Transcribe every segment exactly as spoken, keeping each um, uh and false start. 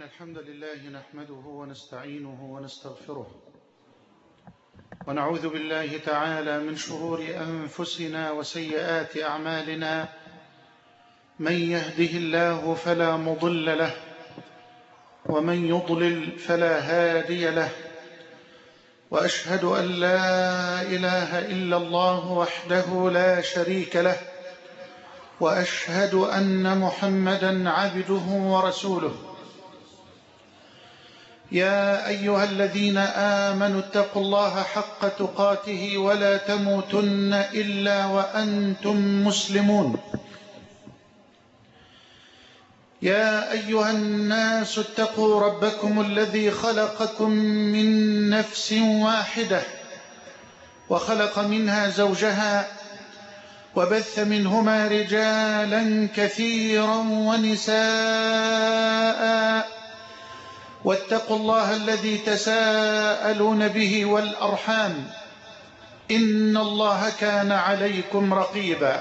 الحمد لله نحمده ونستعينه ونستغفره ونعوذ بالله تعالى من شرور أنفسنا وسيئات أعمالنا. من يهده الله فلا مضل له ومن يضلل فلا هادي له، وأشهد أن لا إله إلا الله وحده لا شريك له، وأشهد أن محمدًا عبده ورسوله. يا أيها الذين آمنوا اتقوا الله حق تقاته ولا تموتن إلا وأنتم مسلمون. يا أيها الناس اتقوا ربكم الذي خلقكم من نفس واحدة وخلق منها زوجها وبث منهما رجالا كثيرا ونساء، واتقوا الله الذي تساءلون به والأرحام إن الله كان عليكم رقيبا.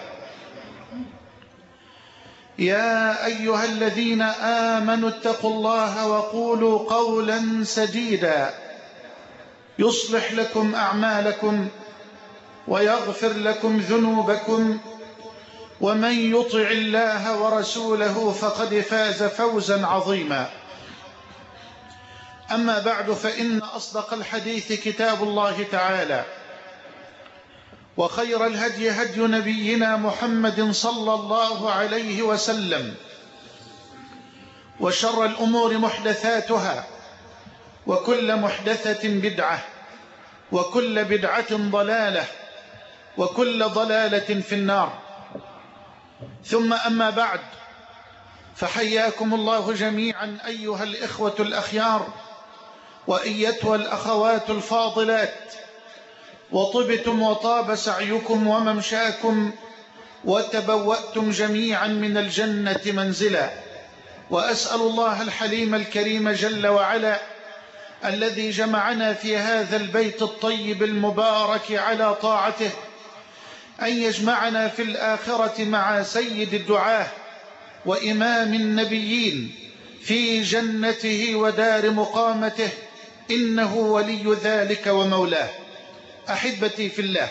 يا أيها الذين آمنوا اتقوا الله وقولوا قولا سديدا يصلح لكم أعمالكم ويغفر لكم ذنوبكم، ومن يطع الله ورسوله فقد فاز فوزا عظيما. أما بعد، فإن أصدق الحديث كتاب الله تعالى، وخير الهدي هدي نبينا محمد صلى الله عليه وسلم، وشر الأمور محدثاتها، وكل محدثة بدعة، وكل بدعة ضلالة، وكل ضلالة في النار. ثم أما بعد، فحياكم الله جميعا أيها الإخوة الأخيار وأيتها الأخوات الفاضلات، وطبتم وطاب سعيكم وممشاكم، وتبوأتم جميعا من الجنة منزلا. وأسأل الله الحليم الكريم جل وعلا الذي جمعنا في هذا البيت الطيب المبارك على طاعته أن يجمعنا في الآخرة مع سيد الدعاة وإمام النبيين في جنته ودار مقامته، إنه ولي ذلك ومولاه. أحبتي في الله،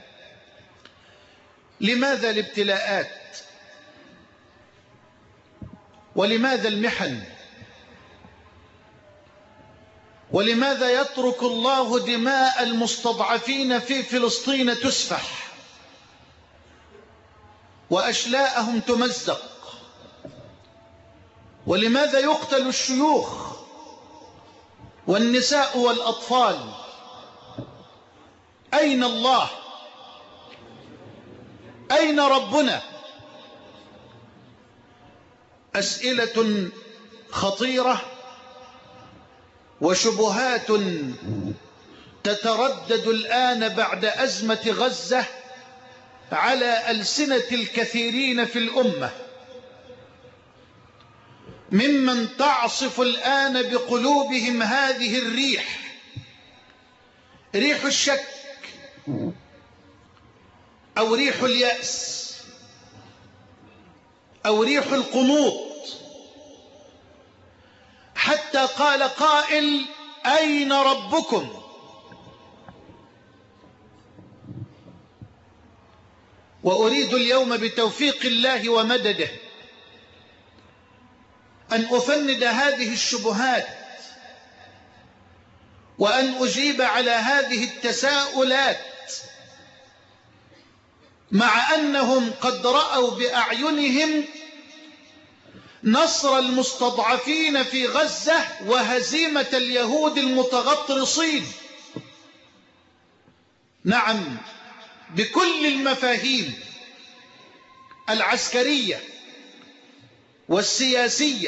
لماذا الابتلاءات؟ ولماذا المحن؟ ولماذا يترك الله دماء المستضعفين في فلسطين تسفح وأشلاءهم تمزق؟ ولماذا يقتل الشيوخ والنساء والأطفال؟ أين الله؟ أين ربنا؟ أسئلة خطيرة وشبهات تتردد الآن بعد أزمة غزة على ألسنة الكثيرين في الأمة، ممن تعصف الآن بقلوبهم هذه الريح، ريح الشك أو ريح اليأس أو ريح القنوط، حتى قال قائل: أين ربكم؟ وأريد اليوم بتوفيق الله ومدده أن أفند هذه الشبهات وأن أجيب على هذه التساؤلات، مع أنهم قد رأوا بأعينهم نصر المستضعفين في غزة وهزيمة اليهود المتغطرسين. نعم، بكل المفاهيم العسكرية والسياسية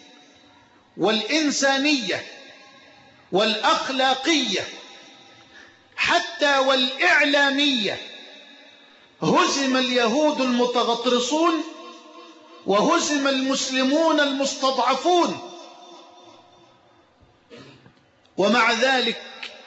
والإنسانية والأخلاقية حتى والإعلامية، هزم اليهود المتغطرسون وهزم المسلمون المستضعفون. ومع ذلك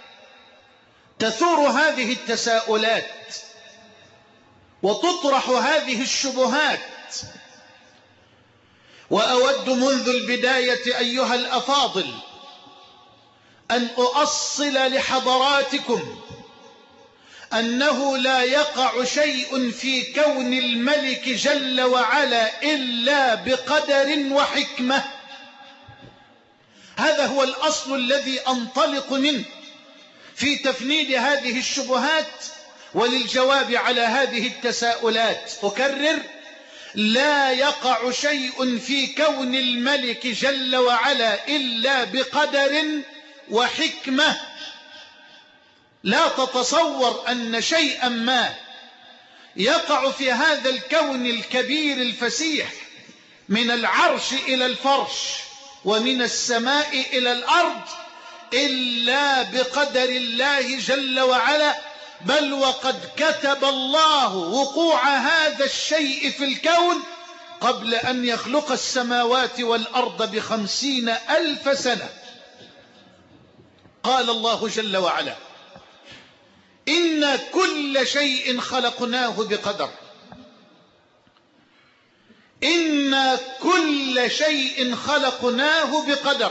تثور هذه التساؤلات وتطرح هذه الشبهات وأود منذ البداية أيها الأفاضل أن أؤصل لحضراتكم أنه لا يقع شيء في كون الملك جل وعلا إلا بقدر وحكمة. هذا هو الأصل الذي أنطلق منه في تفنيد هذه الشبهات وللجواب على هذه التساؤلات. أكرر: لا يقع شيء في كون الملك جل وعلا إلا بقدر وحكمة. لا تتصور أن شيئا ما يقع في هذا الكون الكبير الفسيح من العرش إلى الفرش ومن السماء إلى الأرض إلا بقدر الله جل وعلا، بل وقد كتب الله وقوع هذا الشيء في الكون قبل أن يخلق السماوات والأرض بخمسين ألف سنة. قال الله جل وعلا: إن كل شيء خلقناه بقدر. إن كل شيء خلقناه بقدر.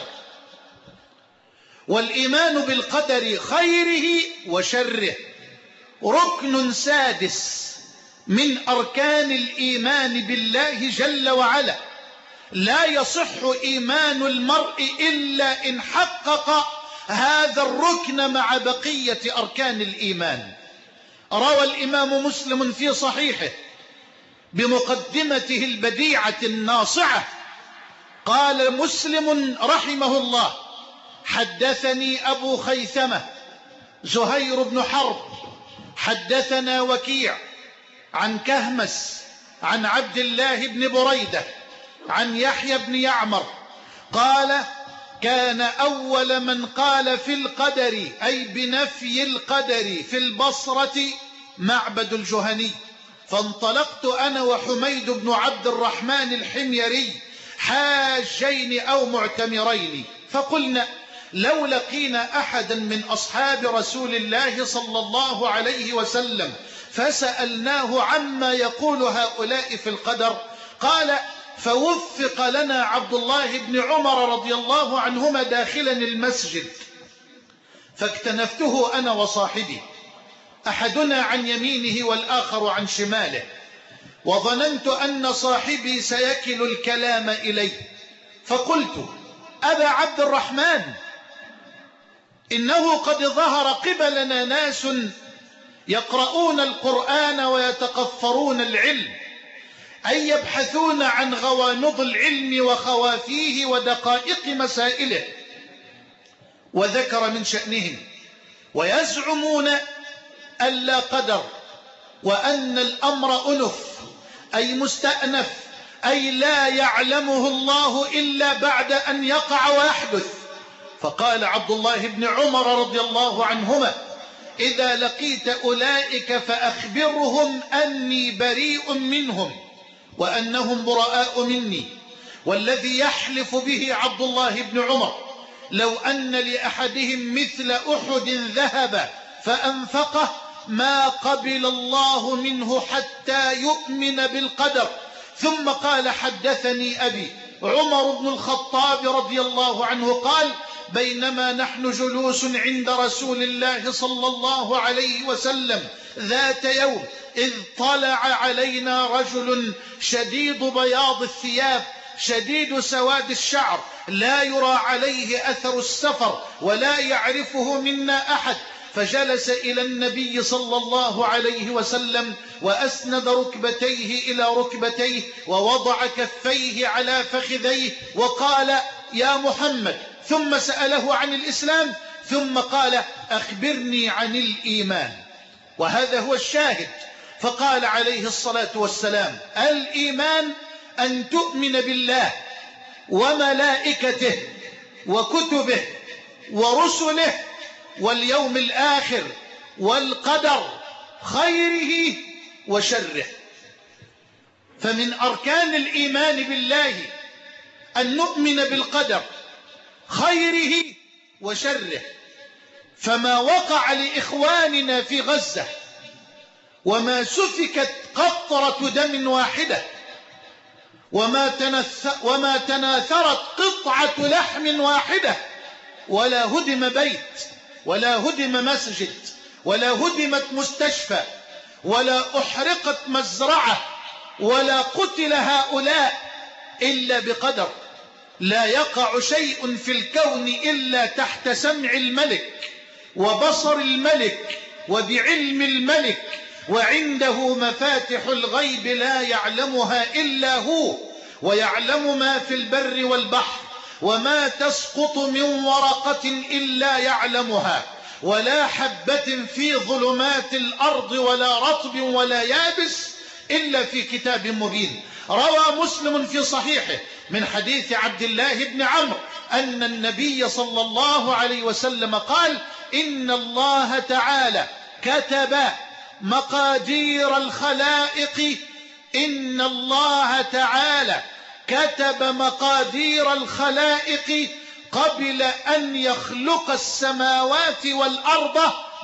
والإيمان بالقدر خيره وشره ركن سادس من أركان الإيمان بالله جل وعلا. لا يصح إيمان المرء إلا إن حقق هذا الركن مع بقية أركان الإيمان. روى الإمام مسلم في صحيحه بمقدمته البديعة الناصعة، قال مسلم رحمه الله: حدثني أبو خيثمة زهير بن حرب حدثنا وكيع عن كهمس عن عبد الله بن بريدة عن يحيى بن يعمر قال: كان أول من قال في القدر أي بنفي القدر في البصرة معبد الجهني، فانطلقت أنا وحميد بن عبد الرحمن الحميري حاجين أو معتمرين، فقلنا: لو لقينا أحدا من أصحاب رسول الله صلى الله عليه وسلم فسألناه عما يقول هؤلاء في القدر. قال: فوفق لنا عبد الله بن عمر رضي الله عنهما داخلا المسجد، فاكتنفته أنا وصاحبي، أحدنا عن يمينه والآخر عن شماله، وظننت أن صاحبي سيكل الكلام إليه، فقلت: أبا عبد الرحمن، إنه قد ظهر قبلنا ناس يقرؤون القرآن ويتقفرون العلم، أي يبحثون عن غوامض العلم وخوافيه ودقائق مسائله، وذكر من شأنهم، ويزعمون أن لا قدر، وأن الأمر أنف أي مستأنف، أي لا يعلمه الله إلا بعد أن يقع ويحدث. فقال عبد الله بن عمر رضي الله عنهما: إذا لقيت أولئك فأخبرهم أني بريء منهم وأنهم براء مني. والذي يحلف به عبد الله بن عمر لو أن لأحدهم مثل أحد ذهب فأنفقه ما قبل الله منه حتى يؤمن بالقدر. ثم قال: حدثني أبي عمر بن الخطاب رضي الله عنه قال: بينما نحن جلوس عند رسول الله صلى الله عليه وسلم ذات يوم إذ طلع علينا رجل شديد بياض الثياب شديد سواد الشعر، لا يرى عليه أثر السفر ولا يعرفه منا أحد، فجلس إلى النبي صلى الله عليه وسلم وأسند ركبتيه إلى ركبتيه ووضع كفيه على فخذيه وقال: يا محمد. ثم سأله عن الإسلام، ثم قال: أخبرني عن الإيمان. وهذا هو الشاهد. فقال عليه الصلاة والسلام: الإيمان أن تؤمن بالله وملائكته وكتبه ورسله واليوم الآخر والقدر خيره وشره. فمن أركان الإيمان بالله أن نؤمن بالقدر خيره وشره. فما وقع لإخواننا في غزة وما سفكت قطرة دم واحدة وما, وما تناثرت قطعة لحم واحدة، ولا هدم بيت، ولا هدم مسجد، ولا هدمت مستشفى، ولا أحرقت مزرعة، ولا قتل هؤلاء إلا بقدر. لا يقع شيء في الكون إلا تحت سمع الملك وبصر الملك وبعلم الملك، وعنده مفاتح الغيب لا يعلمها إلا هو، ويعلم ما في البر والبحر، وما تسقط من ورقة إلا يعلمها، ولا حبة في ظلمات الأرض ولا رطب ولا يابس إلا في كتاب مبين. روى مسلم في صحيحه من حديث عبد الله بن عمرو أن النبي صلى الله عليه وسلم قال: إن الله تعالى كتب مقادير الخلائق إن الله تعالى كتب مقادير الخلائق قبل أن يخلق السماوات والأرض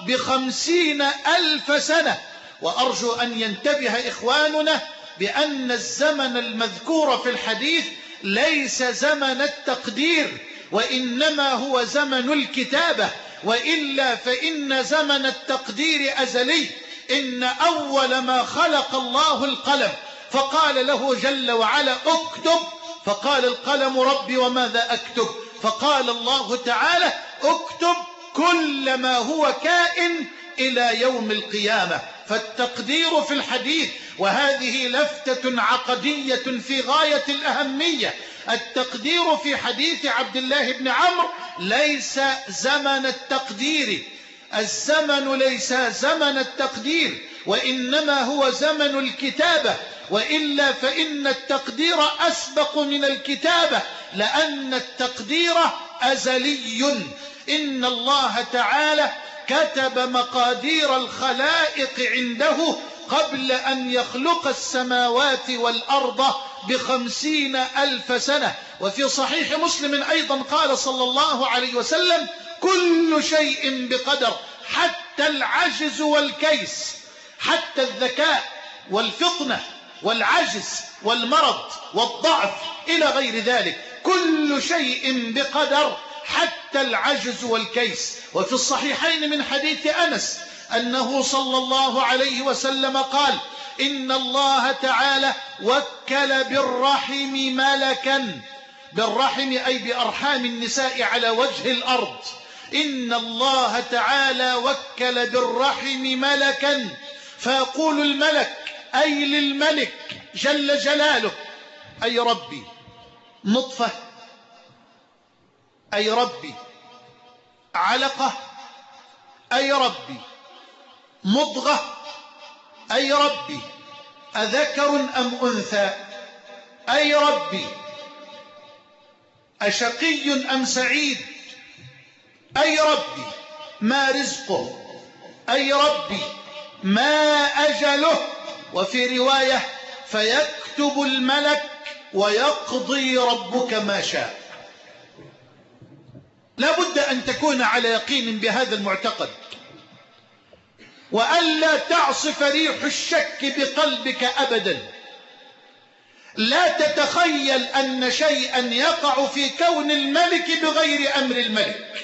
بخمسين ألف سنة. وأرجو أن ينتبه إخواننا بأن الزمن المذكور في الحديث ليس زمن التقدير، وإنما هو زمن الكتابة، وإلا فإن زمن التقدير أزلي. إن أول ما خلق الله القلم فقال له جل وعلا: اكتب، فقال القلم: ربي وماذا أكتب؟ فقال الله تعالى: اكتب كل ما هو كائن إلى يوم القيامة. فالتقدير في الحديث، وهذه لفتة عقدية في غاية الأهمية، التقدير في حديث عبد الله بن عمرو ليس زمن التقدير، الزمن ليس زمن التقدير، وإنما هو زمن الكتابة، وإلا فإن التقدير أسبق من الكتابة، لأن التقدير أزلي. إن الله تعالى كتب مقادير الخلائق عنده قبل أن يخلق السماوات والأرض بخمسين ألف سنة. وفي صحيح مسلم أيضا قال صلى الله عليه وسلم: كل شيء بقدر، حتى العجز والكيس، حتى الذكاء والفطنة والعجز والمرض والضعف إلى غير ذلك، كل شيء بقدر حتى العجز والكيس. وفي الصحيحين من حديث أنس أنه صلى الله عليه وسلم قال: إن الله تعالى وكل بالرحم ملكا، بالرحم أي بأرحام النساء على وجه الأرض، إن الله تعالى وكل بالرحم ملكا، فيقول الملك أي للملك جل جلاله: أي ربي نطفة، أي ربي علقة، أي ربي مضغة، أي ربي أذكر أم أنثى، أي ربي أشقي أم سعيد، أي ربي ما رزقه، أي ربي ما أجله. وفي رواية: فيكتب الملك ويقضي ربك ما شاء. لا بد أن تكون على يقين بهذا المعتقد، وألا تعصف ريح الشك بقلبك أبدا. لا تتخيل أن شيئا يقع في كون الملك بغير أمر الملك،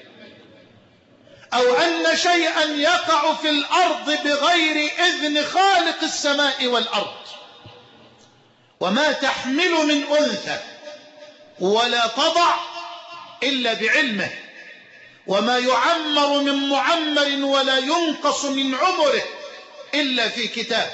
أو أن شيئا يقع في الأرض بغير إذن خالق السماء والأرض. وما تحمل من أنثى ولا تضع إلا بعلمه، وما يعمر من معمر ولا ينقص من عمره إلا في كتاب.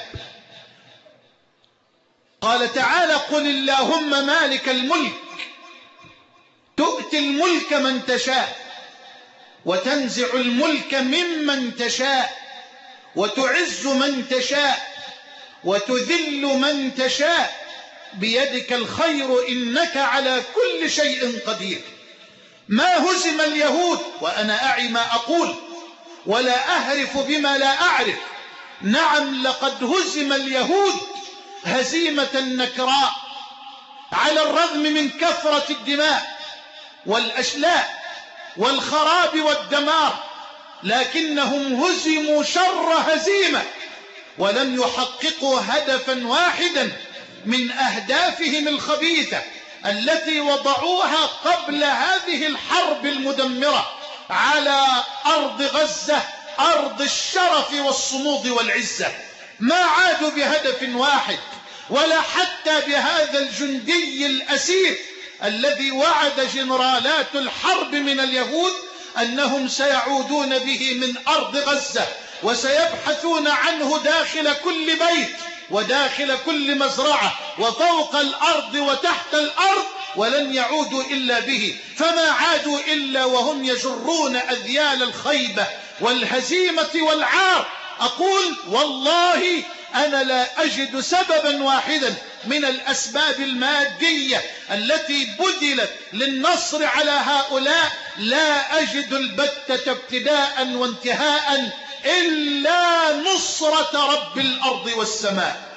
قال تعالى: قل اللهم مالك الملك تؤتي الملك من تشاء وتنزع الملك ممن تشاء وتعز من تشاء وتذل من تشاء بيدك الخير إنك على كل شيء قدير. ما هزم اليهود، وأنا أعي ما أقول ولا أهرف بما لا أعرف، نعم لقد هزم اليهود هزيمة نكراء على الرغم من كثرة الدماء والأشلاء والخراب والدمار، لكنهم هزموا شر هزيمة ولم يحققوا هدفا واحدا من أهدافهم الخبيثة التي وضعوها قبل هذه الحرب المدمرة على أرض غزة، أرض الشرف والصمود والعزة. ما عادوا بهدف واحد ولا حتى بهذا الجندي الأسير الذي وعد جنرالات الحرب من اليهود أنهم سيعودون به من أرض غزة وسيبحثون عنه داخل كل بيت وداخل كل مزرعة وفوق الأرض وتحت الأرض، ولن يعودوا إلا به. فما عادوا إلا وهم يجرون أذيال الخيبة والهزيمة والعار. أقول والله أنا لا أجد سببا واحدا من الأسباب المادية التي بذلت للنصر على هؤلاء، لا أجد البتة ابتداء وانتهاء إلا نصرة رب الأرض والسماء.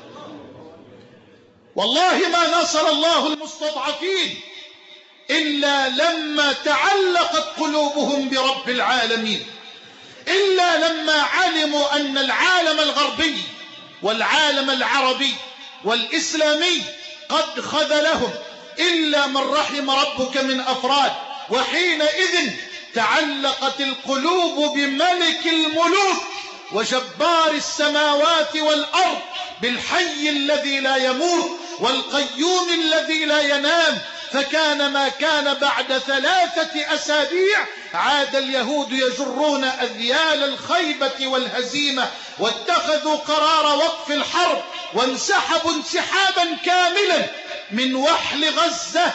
والله ما نصر الله المستضعفين إلا لما تعلقت قلوبهم برب العالمين، إلا لما علموا أن العالم الغربي والعالم العربي والإسلامي قد خذلهم، إلا من رحم ربك من أفراد. وحينئذ تعلقت القلوب بملك الملوك وجبار السماوات والأرض، بالحي الذي لا يموت والقيوم الذي لا ينام. فكان ما كان بعد ثلاثة أسابيع عاد اليهود يجرون أذيال الخيبة والهزيمة، واتخذوا قرار وقف الحرب وانسحبوا انسحابا كاملا من وحل غزة،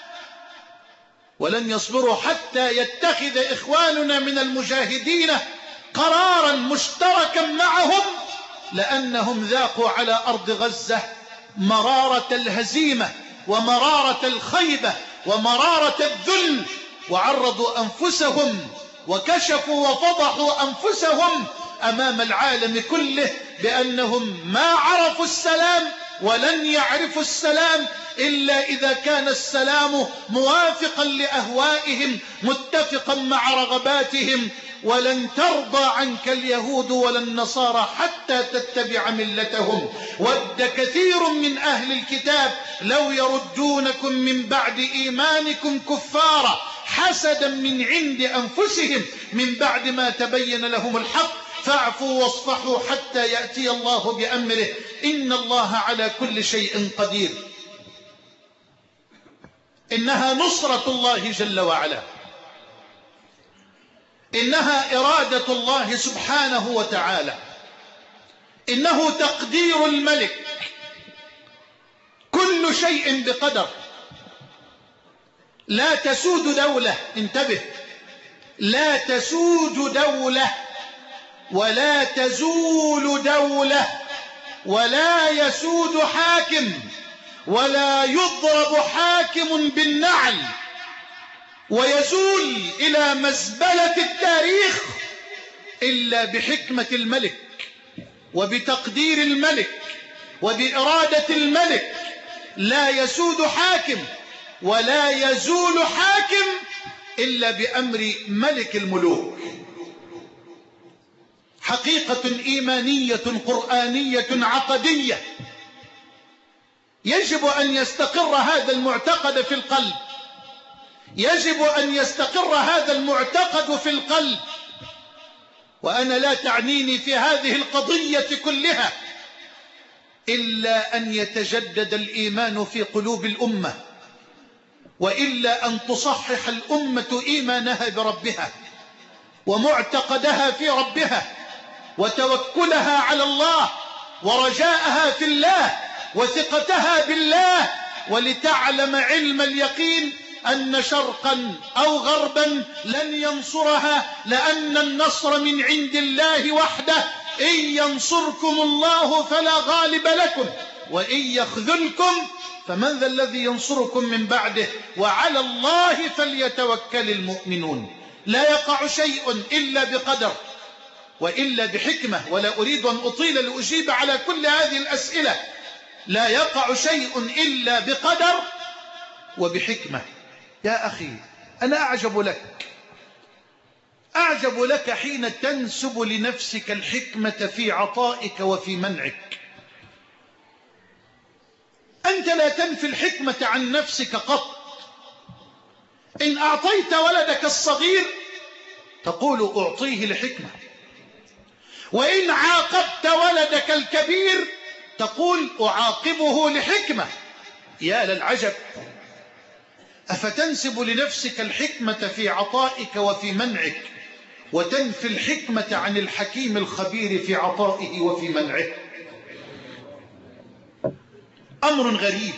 ولن يصبروا حتى يتخذ إخواننا من المجاهدين قرارا مشتركا معهم، لأنهم ذاقوا على أرض غزة مرارة الهزيمة ومرارة الخيبة ومرارة الذل، وعرضوا أنفسهم وكشفوا وفضحوا أنفسهم أمام العالم كله بأنهم ما عرفوا السلام ولن يعرفوا السلام إلا إذا كان السلام موافقا لأهوائهم متفقا مع رغباتهم. ولن ترضى عنك اليهود ولا النصارى حتى تتبع ملتهم. ود كثير من أهل الكتاب لو يردونكم من بعد إيمانكم كفارا حسدا من عند أنفسهم من بعد ما تبين لهم الحق فاعفوا واصفحوا حتى يأتي الله بأمره إن الله على كل شيء قدير. إنها نصرة الله جل وعلا، إنها إرادة الله سبحانه وتعالى، إنه تقدير الملك، كل شيء بقدر. لا تسود دولة، انتبه، لا تسود دولة ولا تزول دولة ولا يسود حاكم ولا يضرب حاكم بالنعل ويزول إلى مزبلة التاريخ إلا بحكمة الملك وبتقدير الملك وبإرادة الملك. لا يسود حاكم ولا يزول حاكم إلا بأمر ملك الملوك. حقيقة إيمانية قرآنية عقدية يجب أن يستقر هذا المعتقد في القلب، يجب أن يستقر هذا المعتقد في القلب. وأنا لا تعنيني في هذه القضية كلها إلا أن يتجدد الإيمان في قلوب الأمة، وإلا أن تصحح الأمة إيمانها بربها ومعتقدها في ربها وتوكلها على الله ورجاءها في الله وثقتها بالله، ولتعلم علم اليقين أن شرقا أو غربا لن ينصرها، لأن النصر من عند الله وحده. إن ينصركم الله فلا غالب لكم وإن يخذلكم فمن ذا الذي ينصركم من بعده وعلى الله فليتوكل المؤمنون. لا يقع شيء إلا بقدر وإلا بحكمة، ولا أريد أن أطيل لأجيب على كل هذه الأسئلة. لا يقع شيء إلا بقدر وبحكمة. يا أخي أنا أعجب لك أعجب لك حين تنسب لنفسك الحكمة في عطائك وفي منعك. أنت لا تنفي الحكمة عن نفسك قط. إن أعطيت ولدك الصغير تقول أعطيه لحكمة، وإن عاقبت ولدك الكبير تقول أعاقبه لحكمة. يا للعجب، أفتنسب لنفسك الحكمة في عطائك وفي منعك، وتنفي الحكمة عن الحكيم الخبير في عطائه وفي منعه؟ أمر غريب.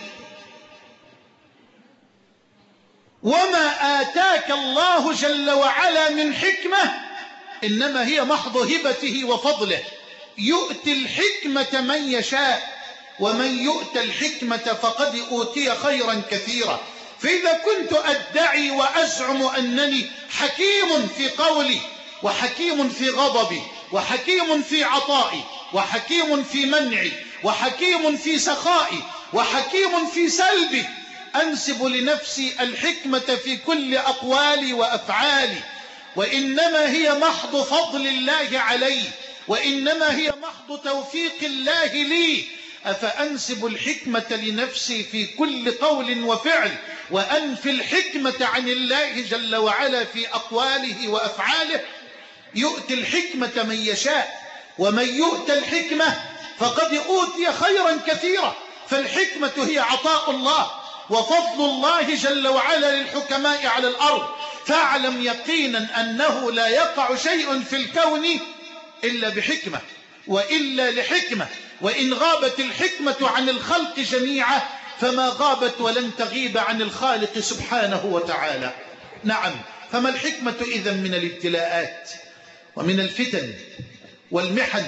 وما آتاك الله جل وعلا من حكمة إنما هي محض هبته وفضله، يؤتي الحكمة من يشاء، ومن يؤت الحكمة فقد أوتي خيرا كثيرا. فإذا كنت أدعي وأزعم أنني حكيم في قولي، وحكيم في غضبي، وحكيم في عطائي، وحكيم في منعي، وحكيم في سخائي، وحكيم في سلبي، أنسب لنفسي الحكمة في كل أقوالي وأفعالي، وإنما هي محض فضل الله علي، وإنما هي محض توفيق الله لي. أفأنسب الحكمة لنفسي في كل قول وفعل، وأنفي الحكمة عن الله جل وعلا في أقواله وأفعاله؟ يؤتي الحكمة من يشاء، ومن يؤت الحكمة فقد أوتي خيرا كثيرا. فالحكمة هي عطاء الله وفضل الله جل وعلا للحكماء على الأرض. فاعلم يقينا أنه لا يقع شيء في الكون إلا بحكمة، وإلا لحكمة. وإن غابت الحكمة عن الخلق جميعا فما غابت ولن تغيب عن الخالق سبحانه وتعالى. نعم، فما الحكمة إذن من الابتلاءات ومن الفتن والمحن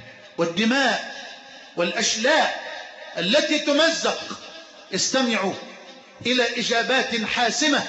والدماء والأشلاء التي تمزق؟ استمعوا إلى إجابات حاسمة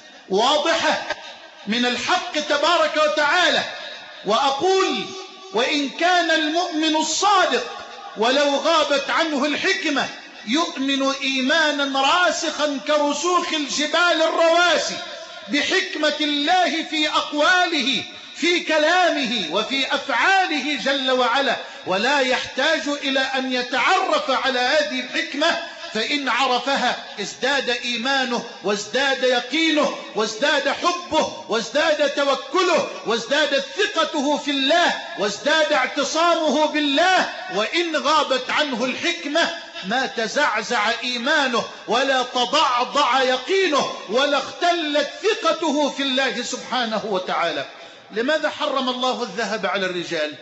واضحة من الحق تبارك وتعالى. وأقول: وإن كان المؤمن الصادق ولو غابت عنه الحكمة يؤمن إيمانا راسخا كرسوخ الجبال الرواسي بحكمة الله في أقواله، في كلامه، وفي أفعاله جل وعلا، ولا يحتاج إلى أن يتعرف على هذه الحكمة. فإن عرفها ازداد إيمانه، وازداد يقينه، وازداد حبه، وازداد توكله، وازدادت ثقته في الله، وازداد اعتصامه بالله. وإن غابت عنه الحكمة ما تزعزع إيمانه، ولا تضعضع يقينه، ولا اختلت ثقته في الله سبحانه وتعالى. لماذا حرم الله الذهب على الرجال؟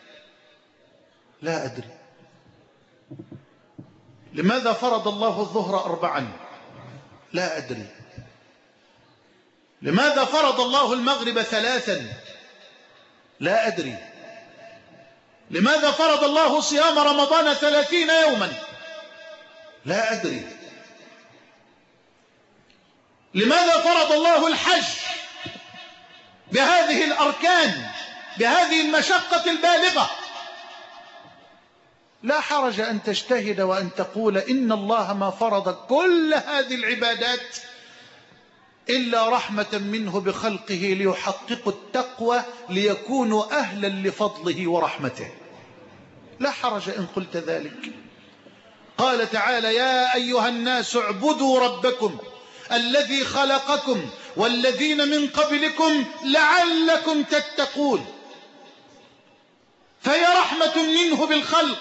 لا أدري. لماذا فرض الله الظهر أربعا؟ لا أدري. لماذا فرض الله المغرب ثلاثا؟ لا أدري. لماذا فرض الله صيام رمضان ثلاثين يوما؟ لا أدري. لماذا فرض الله الحج بهذه الأركان، بهذه المشقة البالغة؟ لا حرج أن تجتهد وأن تقول إن الله ما فرض كل هذه العبادات إلا رحمة منه بخلقه ليحققوا التقوى ليكونوا أهلا لفضله ورحمته. لا حرج إن قلت ذلك. قال تعالى: يا أيها الناس اعبدوا ربكم الذي خلقكم والذين من قبلكم لعلكم تتقون. فهي رحمة منه بالخلق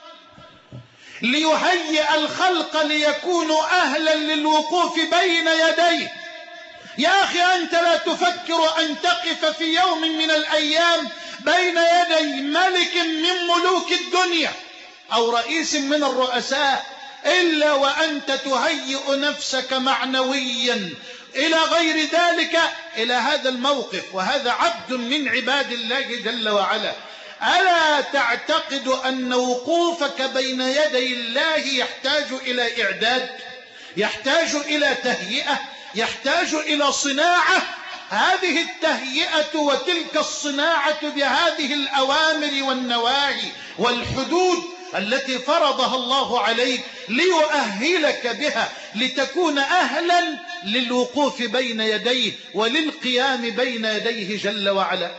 ليهيئ الخلق ليكونوا أهلا للوقوف بين يديه. يا أخي، أنت لا تفكر أن تقف في يوم من الأيام بين يدي ملك من ملوك الدنيا أو رئيس من الرؤساء إلا وأنت تهيئ نفسك معنويا إلى غير ذلك، إلى هذا الموقف. وهذا عبد من عباد الله جل وعلا. ألا تعتقد أن وقوفك بين يدي الله يحتاج إلى إعداد، يحتاج إلى تهيئة، يحتاج إلى صناعة؟ هذه التهيئة وتلك الصناعة بهذه الأوامر والنواهي والحدود التي فرضها الله عليك ليؤهلك بها لتكون أهلا للوقوف بين يديه وللقيام بين يديه جل وعلا.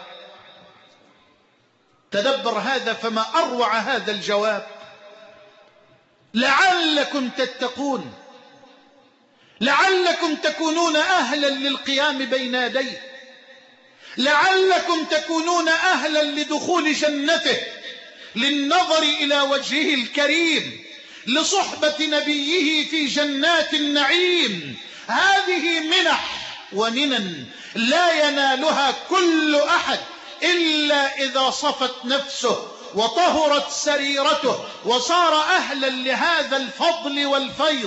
تدبر هذا، فما أروع هذا الجواب. لعلكم تتقون، لعلكم تكونون أهلا للقيام بين يديه، لعلكم تكونون أهلا لدخول جنته، للنظر إلى وجهه الكريم، لصحبة نبيه في جنات النعيم. هذه منح ومنن لا ينالها كل أحد إلا إذا صفت نفسه وطهرت سريرته وصار أهلا لهذا الفضل والفيض.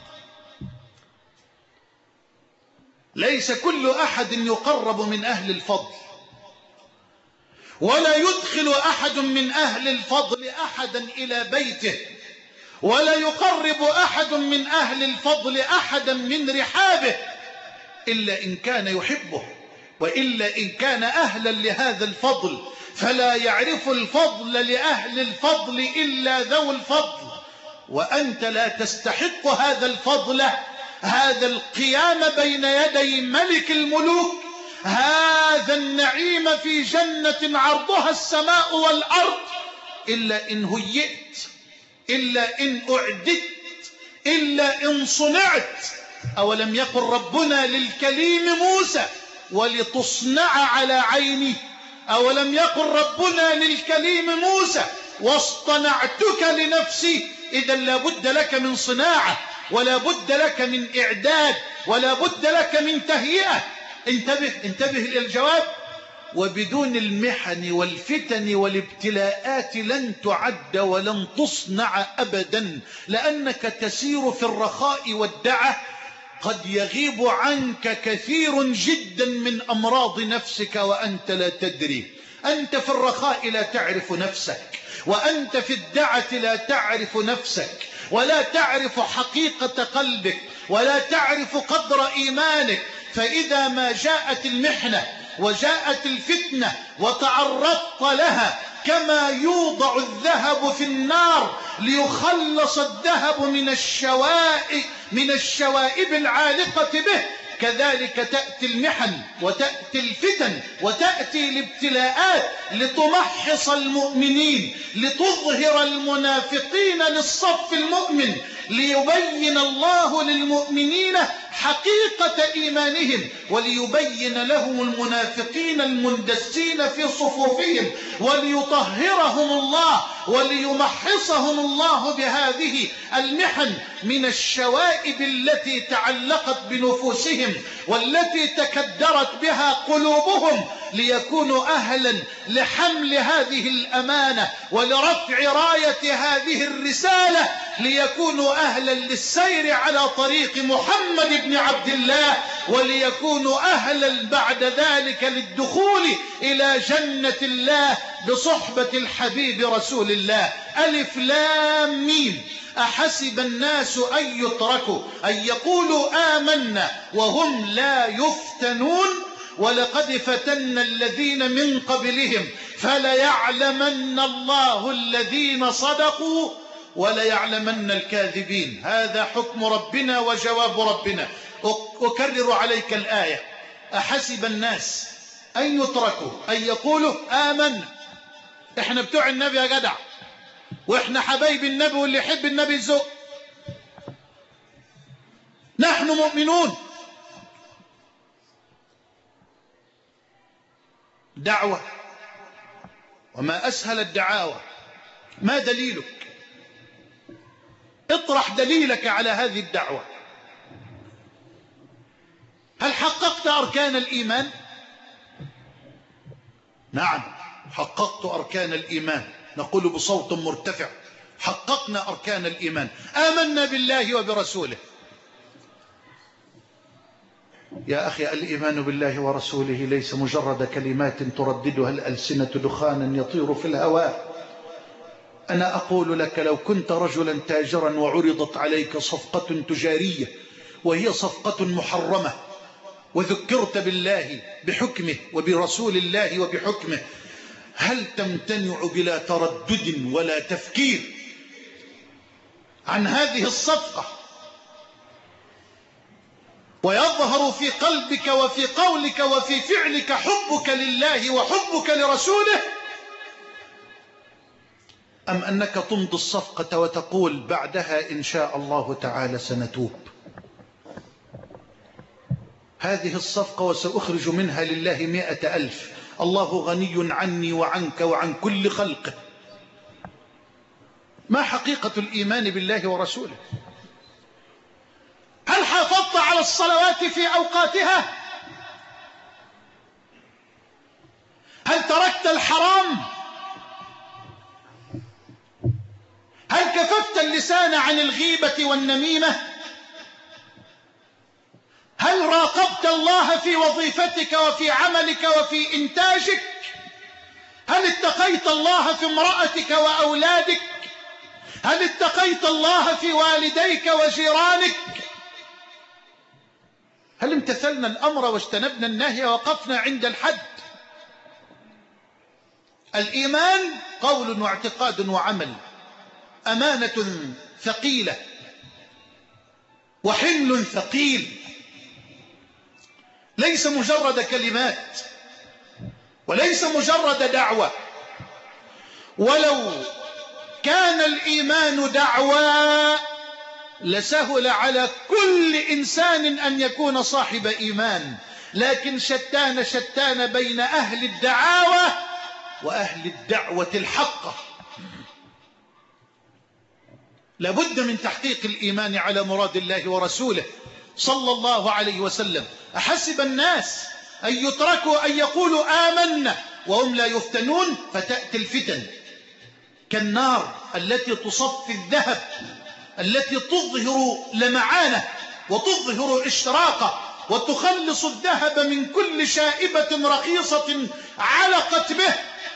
ليس كل أحد يقرب من أهل الفضل، ولا يدخل أحد من أهل الفضل أحدا إلى بيته، ولا يقرب أحد من أهل الفضل أحدا من رحابه إلا إن كان يحبه، وإلا إن كان أهلا لهذا الفضل. فلا يعرف الفضل لأهل الفضل إلا ذو الفضل، وأنت لا تستحق هذا الفضل، هذا القيام بين يدي ملك الملوك، هذا النعيم في جنة عرضها السماء والأرض، إلا إن هيئت، إلا إن أعددت، إلا إن صنعت. أولم يقل ربنا للكليم موسى ولتصنع على عيني؟ أولم يقل ربنا للكليم موسى واصطنعتك لنفسي؟ إذا لا بد لك من صناعة، ولا بد لك من إعداد، ولا بد لك من تهيئة. انتبه انتبه إلى الجواب. وبدون المحن والفتن والابتلاءات لن تعد ولن تصنع أبدا، لأنك تسير في الرخاء والدعة، قد يغيب عنك كثير جدا من أمراض نفسك وأنت لا تدري. أنت في الرخاء لا تعرف نفسك، وأنت في الدعة لا تعرف نفسك، ولا تعرف حقيقة قلبك، ولا تعرف قدر إيمانك. فإذا ما جاءت المحنة وجاءت الفتنة وتعرضت لها، كما يوضع الذهب في النار ليخلص الذهب من الشوائب من الشوائب العالقة به، كذلك تأتي المحن وتأتي الفتن وتأتي الابتلاءات لتمحص المؤمنين، لتظهر المنافقين للصف المؤمن، ليبين الله للمؤمنين حقيقة إيمانهم، وليبين لهم المنافقين المندسين في صفوفهم، وليطهرهم الله وليمحصهم الله بهذه المحن من الشوائب التي تعلقت بنفوسهم والتي تكدرت بها قلوبهم، ليكونوا أهلا لحمل هذه الأمانة ولرفع راية هذه الرسالة، ليكونوا أهلا للسير على طريق محمد بن عبد الله، وليكونوا أهلا بعد ذلك للدخول إلى جنة الله بصحبة الحبيب رسول الله. ألف لام ميم. أحسب الناس أن يتركوا أن يقولوا آمنا وهم لا يفتنون ولقد فتنا الذين من قبلهم فليعلمن الله الذين صدقوا وليعلمن الكاذبين. هذا حكم ربنا وجواب ربنا. أكرر عليك الآية. أحسب الناس أن يتركوا أن يقولوا آمنا. احنا بتوع النبي يا جدع، واحنا حبايب النبي، واللي يحب النبي يزق، نحن مؤمنون. دعوة، وما أسهل الدعاوى. ما دليلك؟ اطرح دليلك على هذه الدعوة. هل حققت أركان الإيمان؟ نعم، حققت أركان الإيمان. نقول بصوت مرتفع: حققنا أركان الإيمان، آمنا بالله وبرسوله. يا أخي، الإيمان بالله ورسوله ليس مجرد كلمات ترددها الألسنة دخانا يطير في الهواء. أنا أقول لك، لو كنت رجلا تاجرا وعرضت عليك صفقة تجارية وهي صفقة محرمة، وذكرت بالله بحكمه وبرسول الله وبحكمه، هل تمتنع بلا تردد ولا تفكير عن هذه الصفقة؟ ويظهر في قلبك وفي قولك وفي فعلك حبك لله وحبك لرسوله. أم أنك تمضي الصفقة وتقول بعدها إن شاء الله تعالى سنتوب؟ هذه الصفقة وسأخرج منها لله مئة ألف، الله غني عني وعنك وعن كل خلقه. ما حقيقة الإيمان بالله ورسوله؟ هل حافظت على الصلوات في أوقاتها؟ هل تركت الحرام؟ هل كففت اللسان عن الغيبة والنميمة؟ هل راقبت الله في وظيفتك وفي عملك وفي إنتاجك؟ هل اتقيت الله في امرأتك وأولادك؟ هل اتقيت الله في والديك وجيرانك؟ هل امتثلنا الأمر واجتنبنا النهي ووقفنا عند الحد؟ الإيمان قول واعتقاد وعمل، أمانة ثقيلة وحمل ثقيل، ليس مجرد كلمات وليس مجرد دعوة. ولو كان الإيمان دعوة لسهل على كل إنسان أن يكون صاحب إيمان، لكن شتان شتان بين أهل الدعاوى وأهل الدعوة الحقة. لابد من تحقيق الإيمان على مراد الله ورسوله صلى الله عليه وسلم. أحسب الناس أن يتركوا أن يقولوا آمنا وهم لا يفتنون فتأتي الفتن كالنار التي تصفي الذهب، التي تظهر لمعانه وتظهر اشراقه وتخلص الذهب من كل شائبة رخيصة علقت به.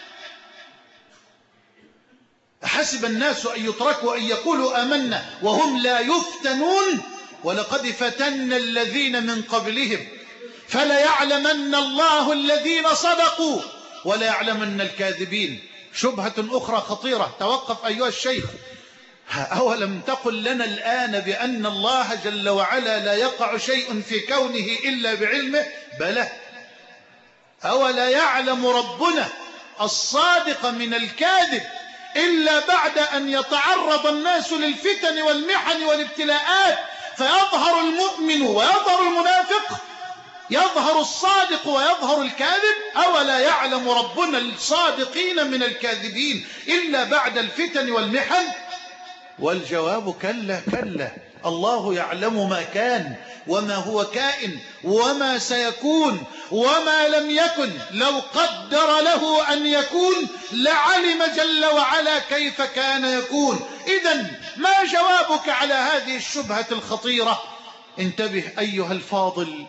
أحسب الناس أن يتركوا أن يقولوا آمنا وهم لا يفتنون ولقد فتنا الذين من قبلهم فليعلمن الله الذين صدقوا وليعلمن الكاذبين. شبهة أخرى خطيرة، توقف أيها الشيخ. أولم تقل لنا الآن بأن الله جل وعلا لا يقع شيء في كونه إلا بعلمه؟ بلى. أولا يعلم ربنا الصادق من الكاذب إلا بعد أن يتعرض الناس للفتن والمحن والابتلاءات فيظهر المؤمن ويظهر المنافق، يظهر الصادق ويظهر الكاذب؟ أولا يعلم ربنا الصادقين من الكاذبين إلا بعد الفتن والمحن؟ والجواب كلا كلا. الله يعلم ما كان وما هو كائن وما سيكون وما لم يكن. لو قدر له أن يكون لعلم جل وعلا كيف كان يكون. إذن ما جوابك على هذه الشبهة الخطيرة؟ انتبه أيها الفاضل،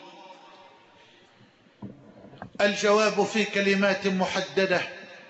الجواب في كلمات محددة.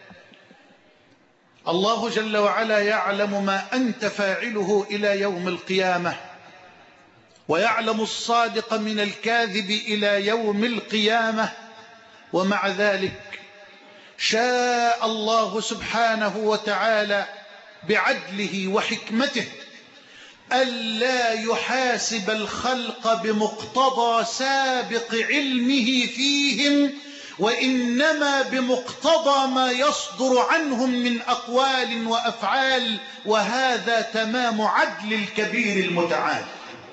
الله جل وعلا يعلم ما أنت فاعله إلى يوم القيامة، ويعلم الصادق من الكاذب إلى يوم القيامة، ومع ذلك شاء الله سبحانه وتعالى بعدله وحكمته ألا يحاسب الخلق بمقتضى سابق علمه فيهم، وإنما بمقتضى ما يصدر عنهم من أقوال وأفعال، وهذا تمام عدل الكبير المتعال.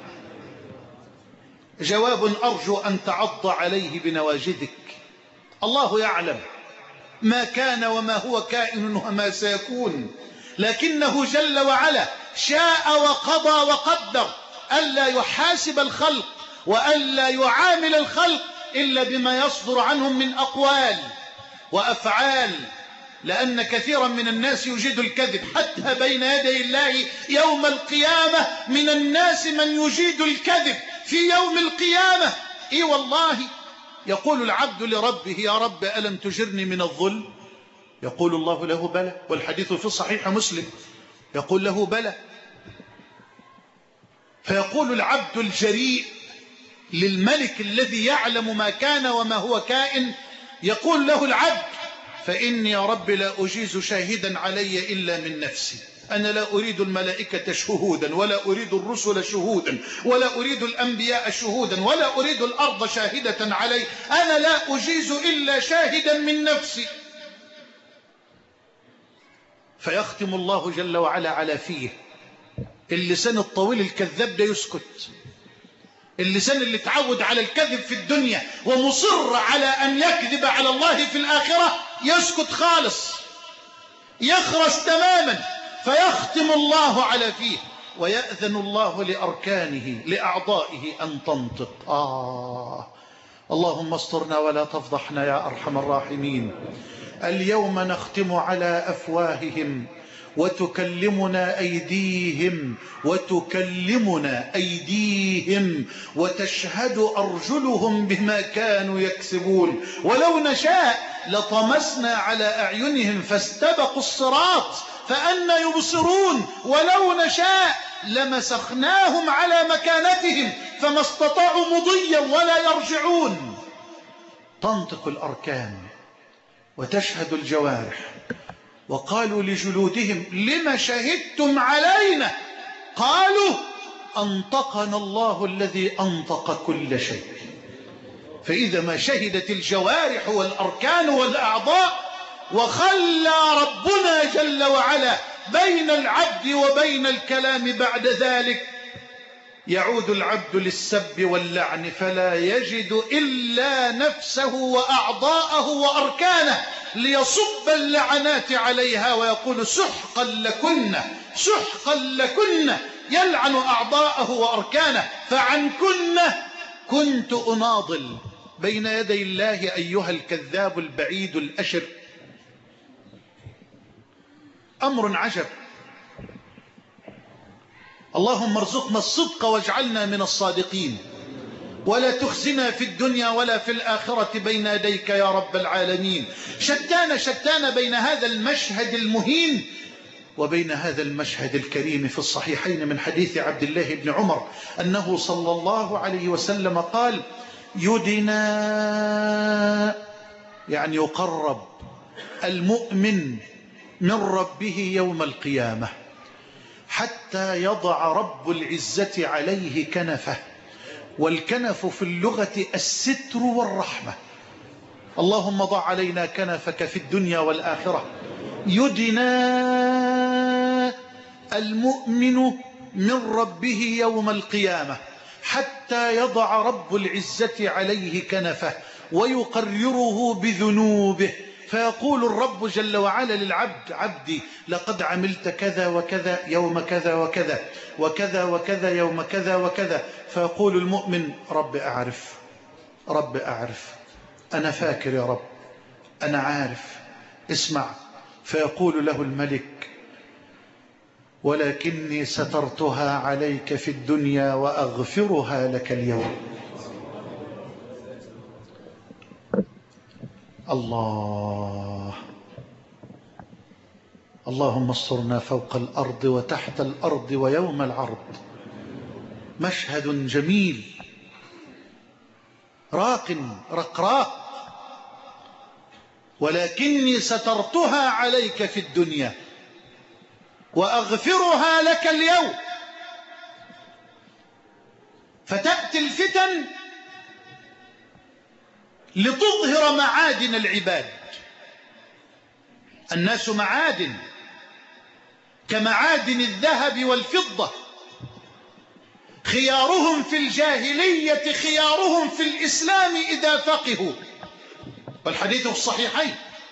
جواب أرجو أن تعض عليه بنواجذك. الله يعلم ما كان وما هو كائن وما سيكون، لكنه جل وعلا شاء وقضى وقدر ألا يحاسب الخلق وألا يعامل الخلق إلا بما يصدر عنهم من أقوال وأفعال، لأن كثيرا من الناس يجيد الكذب حتى بين يدي الله يوم القيامة. من الناس من يجيد الكذب في يوم القيامة. إي والله، يقول العبد لربه يا رب ألم تجرني من الظلم؟ يقول الله له بلى، والحديث في صحيح مسلم، يقول له بلى. فيقول العبد الجريء للملك الذي يعلم ما كان وما هو كائن، يقول له العبد فإني يا رب لا أجيز شاهدا علي إلا من نفسي. أنا لا أريد الملائكة شهودا، ولا أريد الرسل شهودا، ولا أريد الأنبياء شهودا، ولا أريد الأرض شاهدة علي. أنا لا أجيز إلا شاهدا من نفسي. فيختم الله جل وعلا على فيه. اللسان الطويل الكذاب ده يسكت، اللسان اللي تعود على الكذب في الدنيا ومصر على أن يكذب على الله في الآخرة يسكت خالص، يخرس تماما، فيختم الله على فيه ويأذن الله لأركانه لأعضائه أن تنطق. آه اللهم استرنا ولا تفضحنا يا أرحم الراحمين. اليوم نختم على أفواههم وتكلمنا أيديهم وتكلمنا أيديهم وتشهد أرجلهم بما كانوا يكسبون. ولو نشاء لطمسنا على أعينهم فاستبقوا الصراط فأنى يبصرون، ولو نشاء لمسخناهم على مكانتهم فما استطاعوا مضيا ولا يرجعون. تنطق الأركان وتشهد الجوارح. وقالوا لجلودهم لم شهدتم علينا؟ قالوا أنطقنا الله الذي أنطق كل شيء. فإذا ما شهدت الجوارح والأركان والأعضاء وخلى ربنا جل وعلا بين العبد وبين الكلام بعد ذلك، يعود العبد للسب واللعن فلا يجد إلا نفسه وأعضاءه وأركانه ليصب اللعنات عليها ويقول سحقا لكن سحقا لكن، يلعن أعضاءه وأركانه. فعنكن كنت أناضل بين يدي الله أيها الكذاب البعيد الأشر. أمر عجب. اللهم ارزقنا الصدق واجعلنا من الصادقين، ولا تخزنا في الدنيا ولا في الآخرة بين يديك يا رب العالمين. شتان شتان بين هذا المشهد المهين وبين هذا المشهد الكريم. في الصحيحين من حديث عبد الله بن عمر أنه صلى الله عليه وسلم قال يدنى يعني يقرب المؤمن من ربه يوم القيامة حتى يضع رب العزة عليه كنفه، والكنف في اللغة الستر والرحمة. اللهم ضع علينا كنفك في الدنيا والآخرة. يدنى المؤمن من ربه يوم القيامة حتى يضع رب العزة عليه كنفه ويقرره بذنوبه، فيقول الرب جل وعلا للعبد عبدي لقد عملت كذا وكذا يوم كذا وكذا وكذا وكذا يوم كذا وكذا. فيقول المؤمن رب أعرف رب أعرف أنا فاكر يا رب أنا عارف اسمع. فيقول له الملك ولكني سترتها عليك في الدنيا وأغفرها لك اليوم. الله اللهم استرنا فوق الأرض وتحت الأرض ويوم العرض. مشهد جميل راق رقراق. ولكني سترتها عليك في الدنيا وأغفرها لك اليوم. فتأتي الفتن لتظهر معادن العباد. الناس معادن كمعادن الذهب والفضة، خيارهم في الجاهلية خيارهم في الإسلام إذا فقهوا، والحديث في الصحيحين.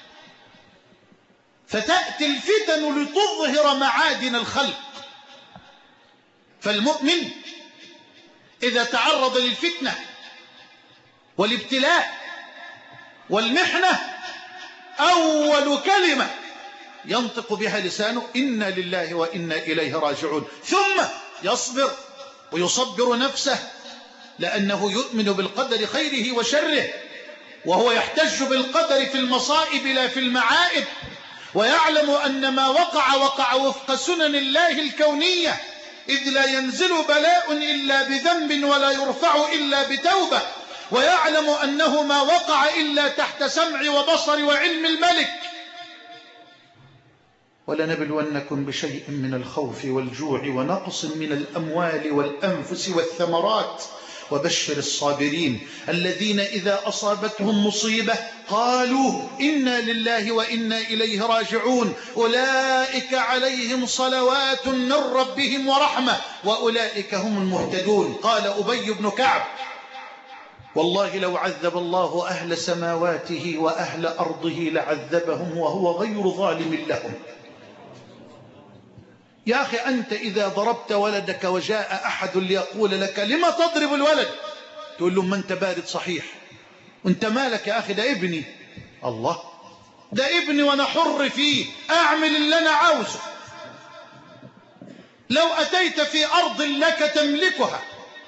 فتأتي الفتن لتظهر معادن الخلق. فالمؤمن إذا تعرض للفتنة والابتلاء والمحنة أول كلمة ينطق بها لسانه إنا لله وإنا إليه راجعون، ثم يصبر ويصبر نفسه لأنه يؤمن بالقدر خيره وشره، وهو يحتج بالقدر في المصائب لا في المعائب، ويعلم أن ما وقع وقع وفق سنن الله الكونية، إذ لا ينزل بلاء إلا بذنب ولا يرفع إلا بتوبة، ويعلم أنه ما وقع إلا تحت سمع وبصر وعلم الملك. ولنبلونكم بشيء من الخوف والجوع ونقص من الأموال والأنفس والثمرات وبشر الصابرين الذين إذا أصابتهم مصيبة قالوا إنا لله وإنا إليه راجعون أولئك عليهم صلوات من ربهم ورحمة وأولئك هم المهتدون. قال أبي بن كعب والله لو عذب الله أهل سماواته وأهل أرضه لعذبهم وهو غير ظالم لهم. يا أخي أنت إذا ضربت ولدك وجاء أحد ليقول لك لما تضرب الولد تقول له ما أنت بارد صحيح وأنت مالك يا أخي ده ابني. الله ده ابني وأنا حر فيه أعمل اللي أنا عاوزه. لو أتيت في أرض لك تملكها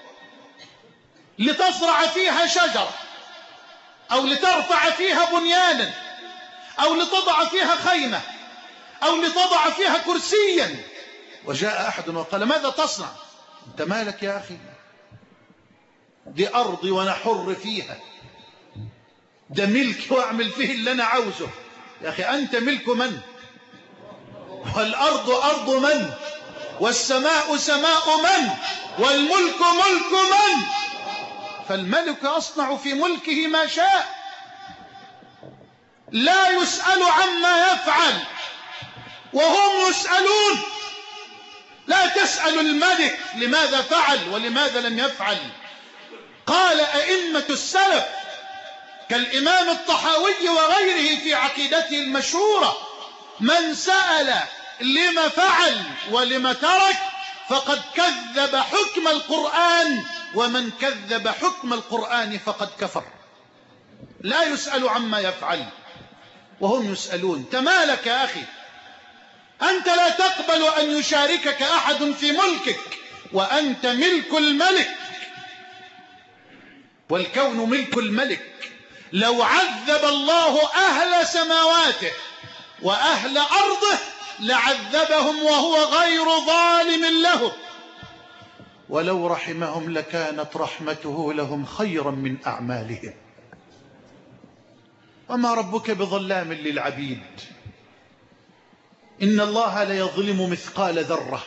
لتصرع فيها شجرة أو لترفع فيها بنيانا أو لتضع فيها خيمة أو لتضع فيها كرسيا وجاء أحد وقال ماذا تصنع؟ أنت مالك يا أخي دي أرضي وأنا حر فيها ده ملك وأعمل فيه اللي أنا عاوزه. يا أخي أنت ملك من؟ والأرض أرض من؟ والسماء سماء من؟ والملك ملك من؟ فالملك يصنع في ملكه ما شاء لا يسأل عما يفعل وهم يسألون. لا تسأل الملك لماذا فعل ولماذا لم يفعل. قال أئمة السلف كالإمام الطحاوي وغيره في عقيدته المشهورة من سأل لما فعل ولما ترك فقد كذب حكم القرآن ومن كذب حكم القرآن فقد كفر. لا يسأل عما يفعل وهم يسألون. تمالك يا أخي أنت لا تقبل أن يشاركك أحد في ملكك وأنت ملك الملك والكون ملك الملك. لو عذب الله أهل سماواته وأهل أرضه لعذبهم وهو غير ظالم لهم ولو رحمهم لكانت رحمته لهم خيرا من أعمالهم. وما ربك بظلام للعبيد إن الله لا يظلم مثقال ذرة.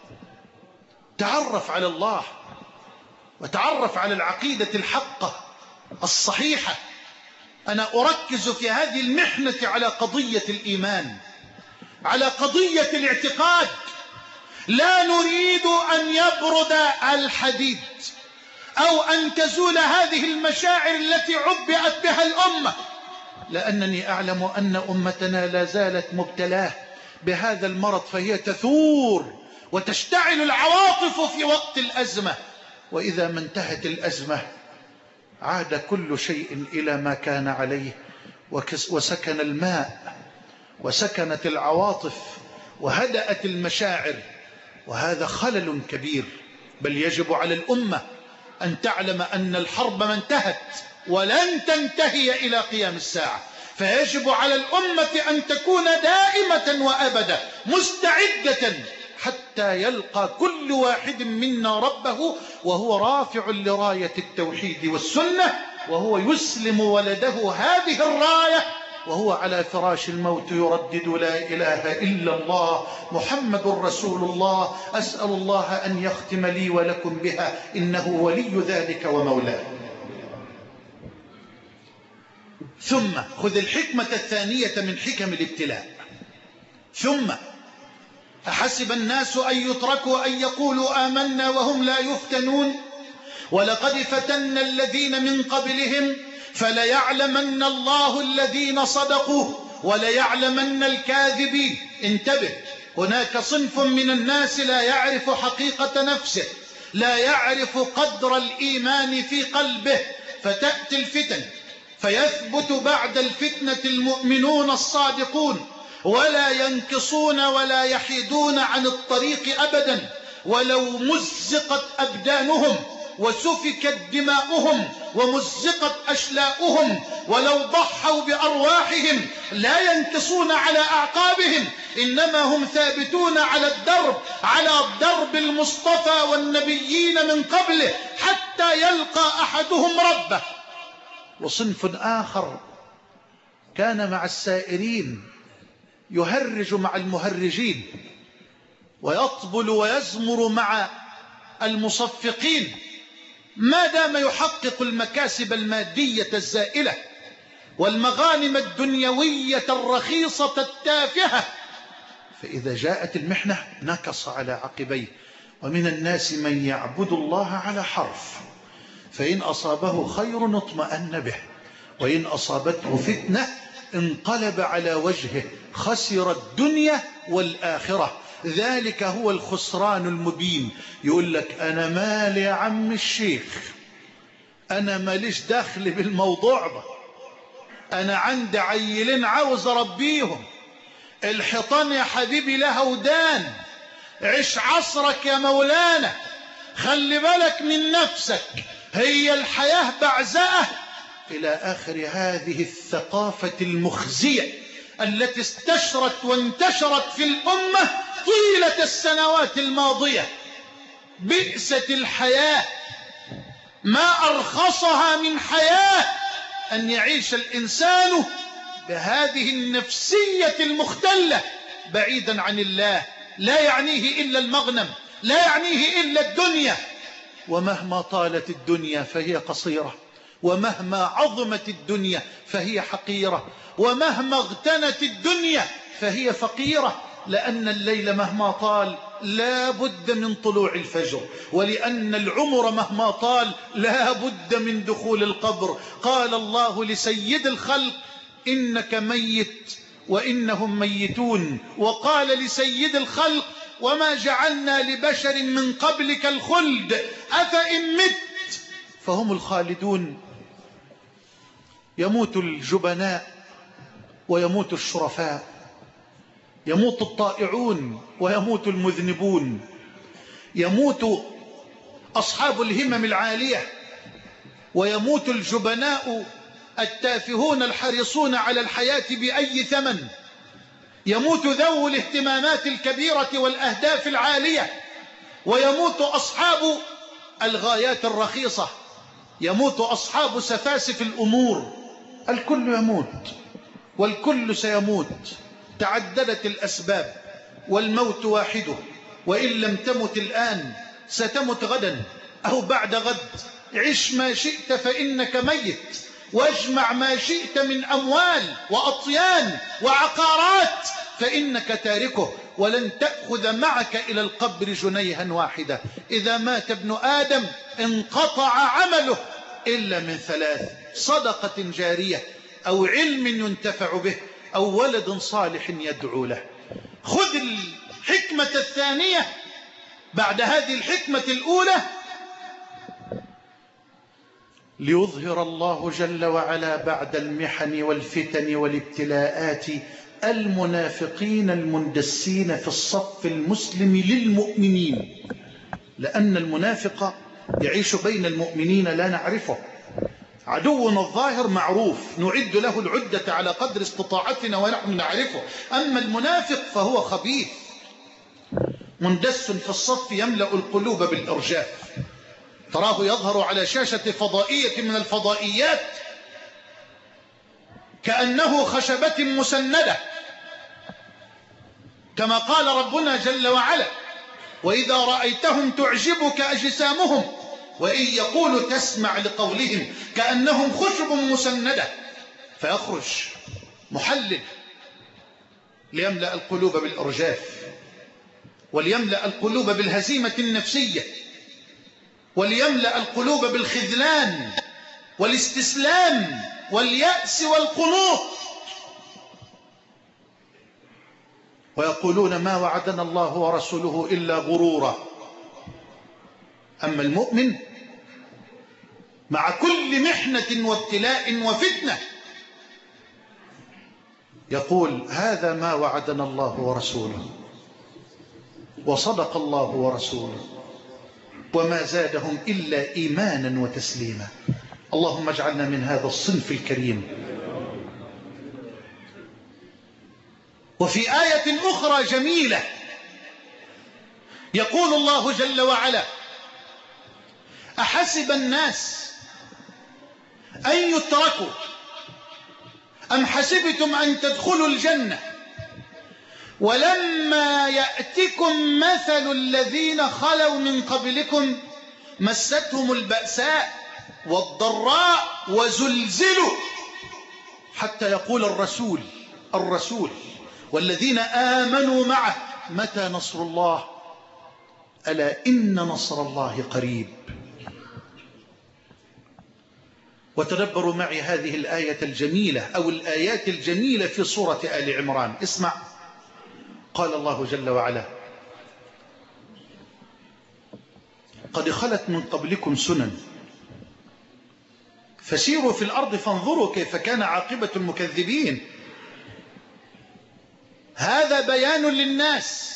تعرف على الله وتعرف على العقيدة الحقة الصحيحة. أنا أركز في هذه المحنة على قضية الإيمان على قضية الاعتقاد. لا نريد أن يبرد الحديد أو أن تزول هذه المشاعر التي عبئت بها الأمة لأنني أعلم أن أمتنا لا زالت مبتلاه بهذا المرض فهي تثور وتشتعل العواطف في وقت الأزمة وإذا ما انتهت الأزمة عاد كل شيء إلى ما كان عليه وسكن الماء وسكنت العواطف وهدأت المشاعر وهذا خلل كبير. بل يجب على الأمة أن تعلم أن الحرب ما انتهت ولن تنتهي إلى قيام الساعة فيجب على الأمة أن تكون دائمة وأبدا مستعدة حتى يلقى كل واحد منا ربه وهو رافع لراية التوحيد والسنة وهو يسلم ولده هذه الراية وهو على فراش الموت يردد لا إله إلا الله محمد رسول الله. أسأل الله أن يختم لي ولكم بها إنه ولي ذلك ومولاه. ثم خذ الحكمة الثانية من حكم الابتلاء. ثم أحسب الناس أن يتركوا أن يقولوا آمنا وهم لا يفتنون ولقد فتنا الذين من قبلهم فليعلمن الله الذين صدقوا وليعلمن الكاذبين. انتبه هناك صنف من الناس لا يعرف حقيقة نفسه لا يعرف قدر الإيمان في قلبه فتأتي الفتن فيثبت بعد الفتنة المؤمنون الصادقون ولا ينكصون ولا يحيدون عن الطريق أبدا ولو مزقت أبدانهم وسفكت دماؤهم ومزقت أشلاؤهم ولو ضحوا بأرواحهم لا ينكصون على أعقابهم إنما هم ثابتون على الدرب على درب المصطفى والنبيين من قبله حتى يلقى أحدهم ربه. وصنف آخر كان مع السائرين يهرج مع المهرجين ويطبل ويزمر مع المصفقين ما دام يحقق المكاسب المادية الزائلة والمغانم الدنيوية الرخيصة التافهة، فإذا جاءت المحنة نكص على عقبيه. ومن الناس من يعبد الله على حرف، فإن أصابه خير اطمأن به، وإن أصابته فتنة انقلب على وجهه، خسر الدنيا والآخرة، ذلك هو الخسران المبين. يقول لك أنا مالي يا عم الشيخ، أنا ماليش دخل بالموضوع ده، أنا عندي عيلين عاوز أربيهم، الحيطان يا حبيبي لها ودان، عش عصرك يا مولانا، خلي بالك من نفسك، هي الحياة بعزقة، إلى آخر هذه الثقافة المخزية التي استشرت وانتشرت في الأمة طيلة السنوات الماضية. بئست الحياة، ما أرخصها من حياة أن يعيش الإنسان بهذه النفسية المختلة بعيدا عن الله، لا يعنيه إلا المغنم، لا يعنيه إلا الدنيا، ومهما طالت الدنيا فهي قصيرة، ومهما عظمت الدنيا فهي حقيرة، ومهما اغتنت الدنيا فهي فقيرة، لأن الليل مهما طال لا بد من طلوع الفجر، ولأن العمر مهما طال لا بد من دخول القبر. قال الله لسيد الخلق إنك ميت وإنهم ميتون، وقال لسيد الخلق وما جعلنا لبشر من قبلك الخلد أفإن مت فهم الخالدون. يموت الجبناء ويموت الشرفاء، يموت الطائعون ويموت المذنبون، يموت أصحاب الهمم العالية ويموت الجبناء التافهون الحريصون على الحياة بأي ثمن، يموت ذو الاهتمامات الكبيرة والأهداف العالية، ويموت أصحاب الغايات الرخيصة، يموت أصحاب سفاسف الأمور. الكل يموت والكل سيموت، تعددت الأسباب والموت واحده، وإن لم تمت الآن ستمت غدا أو بعد غد. عش ما شئت فإنك ميت، واجمع ما شئت من أموال وأطيان وعقارات فإنك تاركه، ولن تأخذ معك إلى القبر جنيها واحدة. إذا مات ابن آدم انقطع عمله إلا من ثلاث: صدقة جارية، أو علم ينتفع به، أو ولد صالح يدعو له. خذ الحكمة الثانية بعد هذه الحكمة الأولى: ليظهر الله جل وعلا بعد المحن والفتن والابتلاءات المنافقين المندسين في الصف المسلم للمؤمنين، لأن المنافق يعيش بين المؤمنين لا نعرفه، عدونا الظاهر معروف نعد له العدة على قدر استطاعتنا ونحن نعرفه، أما المنافق فهو خبيث مندس في الصف يملأ القلوب بالإرجاف. تراه يظهر على شاشة فضائية من الفضائيات كأنه خشبة مسندة، كما قال ربنا جل وعلا: وإذا رأيتهم تعجبك أجسامهم وإن يقولوا تسمع لقولهم كأنهم خشب مسندة. فيخرج محلل ليملأ القلوب بالإرجاف، وليملأ القلوب بالهزيمة النفسية، وليملأ القلوب بالخذلان والاستسلام واليأس والقنوط، ويقولون ما وعدنا الله ورسوله إلا غرورا. أما المؤمن مع كل محنة وابتلاء وفتنة يقول هذا ما وعدنا الله ورسوله، وصدق الله ورسوله، وما زادهم إلا إيمانا وتسليما. اللهم اجعلنا من هذا الصنف الكريم. وفي آية أخرى جميلة يقول الله جل وعلا: أحسب الناس أن يتركوا أم حسبتم أن تدخلوا الجنة ولما يأتكم مثل الذين خلوا من قبلكم مستهم البأساء والضراء وزلزلوا حتى يقول الرسول الرسول والذين آمنوا معه متى نصر الله ألا إن نصر الله قريب. وتدبروا معي هذه الآية الجميلة أو الآيات الجميلة في سورة آل عمران. اسمع، قال الله جل وعلا: قد خلت من قبلكم سنن فسيروا في الأرض فانظروا كيف كان عاقبة المكذبين. هذا بيان للناس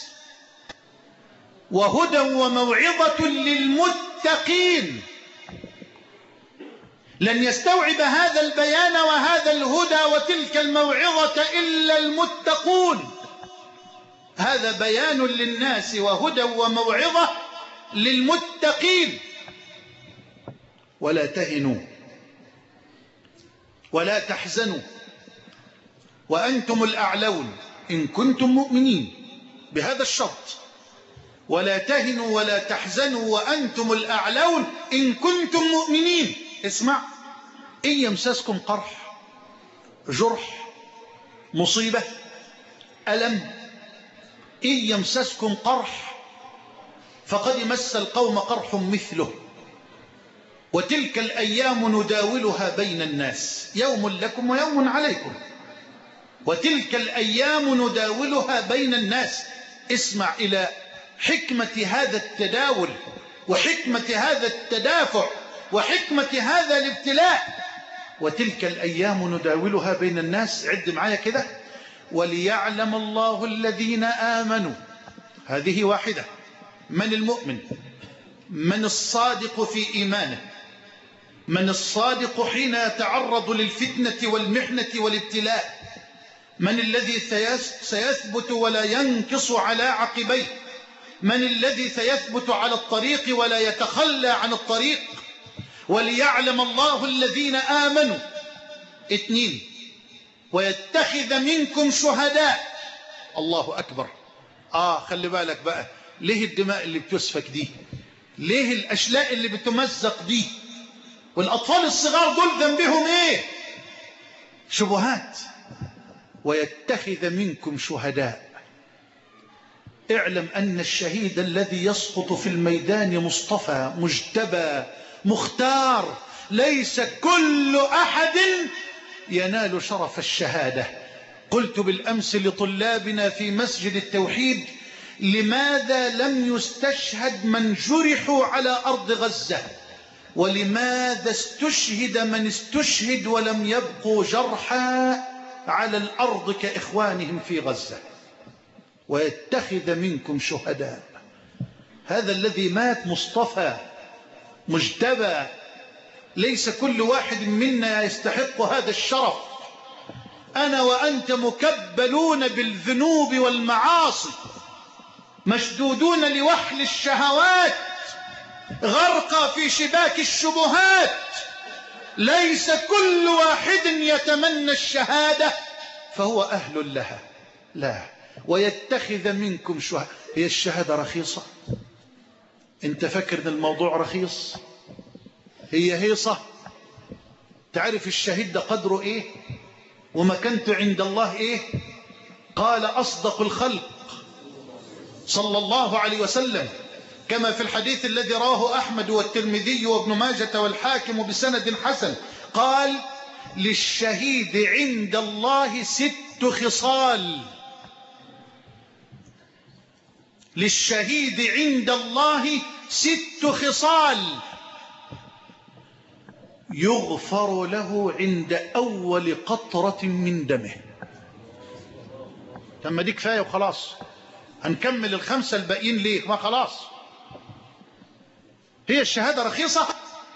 وهدى وموعظة للمتقين. لن يستوعب هذا البيان وهذا الهدى وتلك الموعظة إلا المتقون. هذا بيان للناس وهدى وموعظة للمتقين. ولا تهنوا ولا تحزنوا وأنتم الأعلون إن كنتم مؤمنين، بهذا الشرط: ولا تهنوا ولا تحزنوا وأنتم الأعلون إن كنتم مؤمنين. اسمع، إن يمسسكم قرح، جرح، مصيبة، ألم، إن يمسسكم قرح فقد مس القوم قرح مثله وتلك الأيام نداولها بين الناس، يوم لكم ويوم عليكم، وتلك الأيام نداولها بين الناس. اسمع إلى حكمة هذا التداول وحكمة هذا التدافع وحكمة هذا الابتلاء. وتلك الأيام نداولها بين الناس، عد معايا كده: وليعلم الله الذين آمنوا. هذه واحدة. من المؤمن؟ من الصادق في إيمانه، من الصادق حين يتعرض للفتنة والمحنة والابتلاء، من الذي سيثبت ولا ينكص على عقبيه، من الذي سيثبت على الطريق ولا يتخلى عن الطريق. وليعلم الله الذين آمنوا. اثنين، ويتخذ منكم شهداء. الله أكبر. آه خلي بالك بقى، ليه الدماء اللي بتسفك دي؟ ليه الأشلاء اللي بتمزق دي؟ والأطفال الصغار دول ذنبهم إيه؟ شبهات. ويتخذ منكم شهداء. اعلم أن الشهيد الذي يسقط في الميدان مصطفى مجتبى مختار. ليس كل أحد ينال شرف الشهادة. قلت بالأمس لطلابنا في مسجد التوحيد: لماذا لم يستشهد من جرحوا على أرض غزة؟ ولماذا استشهد من استشهد ولم يبقوا جرحى على الأرض كإخوانهم في غزة؟ ويتخذ منكم شهداء. هذا الذي مات مصطفى مجتبى. ليس كل واحد منا يستحق هذا الشرف. أنا وأنت مكبلون بالذنوب والمعاصي، مشدودون لوحل الشهوات، غرقى في شباك الشبهات. ليس كل واحد يتمنى الشهادة فهو أهل لها، لا. ويتخذ منكم شهداء. هي الشهادة رخيصة؟ انت فكر ان الموضوع رخيص؟ هي هيصة؟ تعرف الشهيد ده قدره ايه ومكانته عند الله ايه؟ قال أصدق الخلق صلى الله عليه وسلم كما في الحديث الذي رواه أحمد والترمذي وابن ماجة والحاكم بسند حسن، قال: للشهيد عند الله ست خصال. للشهيد عند الله ست خصال: يغفر له عند أول قطرة من دمه. لما دي كفاية وخلاص، هنكمل الخمسة الباقيين ليه؟ ما خلاص. هي الشهادة رخيصة؟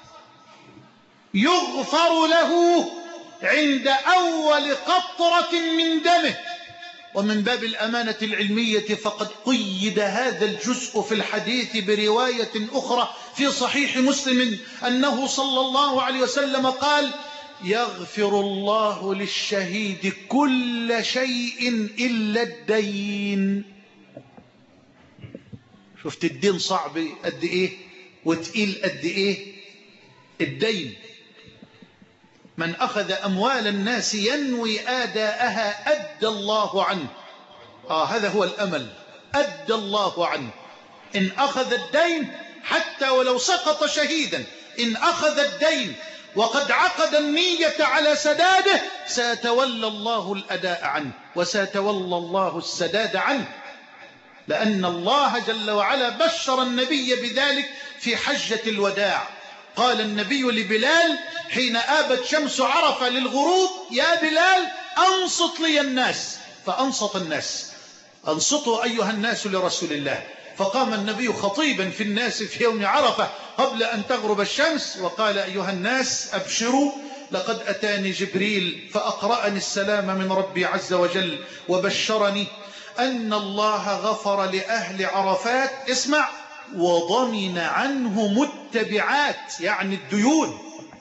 يغفر له عند أول قطرة من دمه. ومن باب الأمانة العلمية فقد قيد هذا الجزء في الحديث برواية أخرى في صحيح مسلم أنه صلى الله عليه وسلم قال: يغفر الله للشهيد كل شيء إلا الدين. شفت الدين صعب قد إيه؟ وتقيل قد إيه الدين. من أخذ أموال الناس ينوي آداءها أدى الله عنه. آه هذا هو الأمل، أدى الله عنه. إن أخذ الدين حتى ولو سقط شهيدا، إن أخذ الدين وقد عقد النية على سداده سيتولى الله الأداء عنه وسيتولى الله السداد عنه، لأن الله جل وعلا بشر النبي بذلك في حجة الوداع. قال النبي لبلال حين آبت شمس عرفة للغروب: يا بلال أنصت لي الناس. فأنصت الناس: أنصتوا أيها الناس لرسول الله. فقام النبي خطيبا في الناس في يوم عرفة قبل أن تغرب الشمس وقال: أيها الناس أبشروا، لقد أتاني جبريل فأقرأني السلام من ربي عز وجل وبشرني أن الله غفر لأهل عرفات، اسمع، وضمن عنهم التبعات، يعني الديون،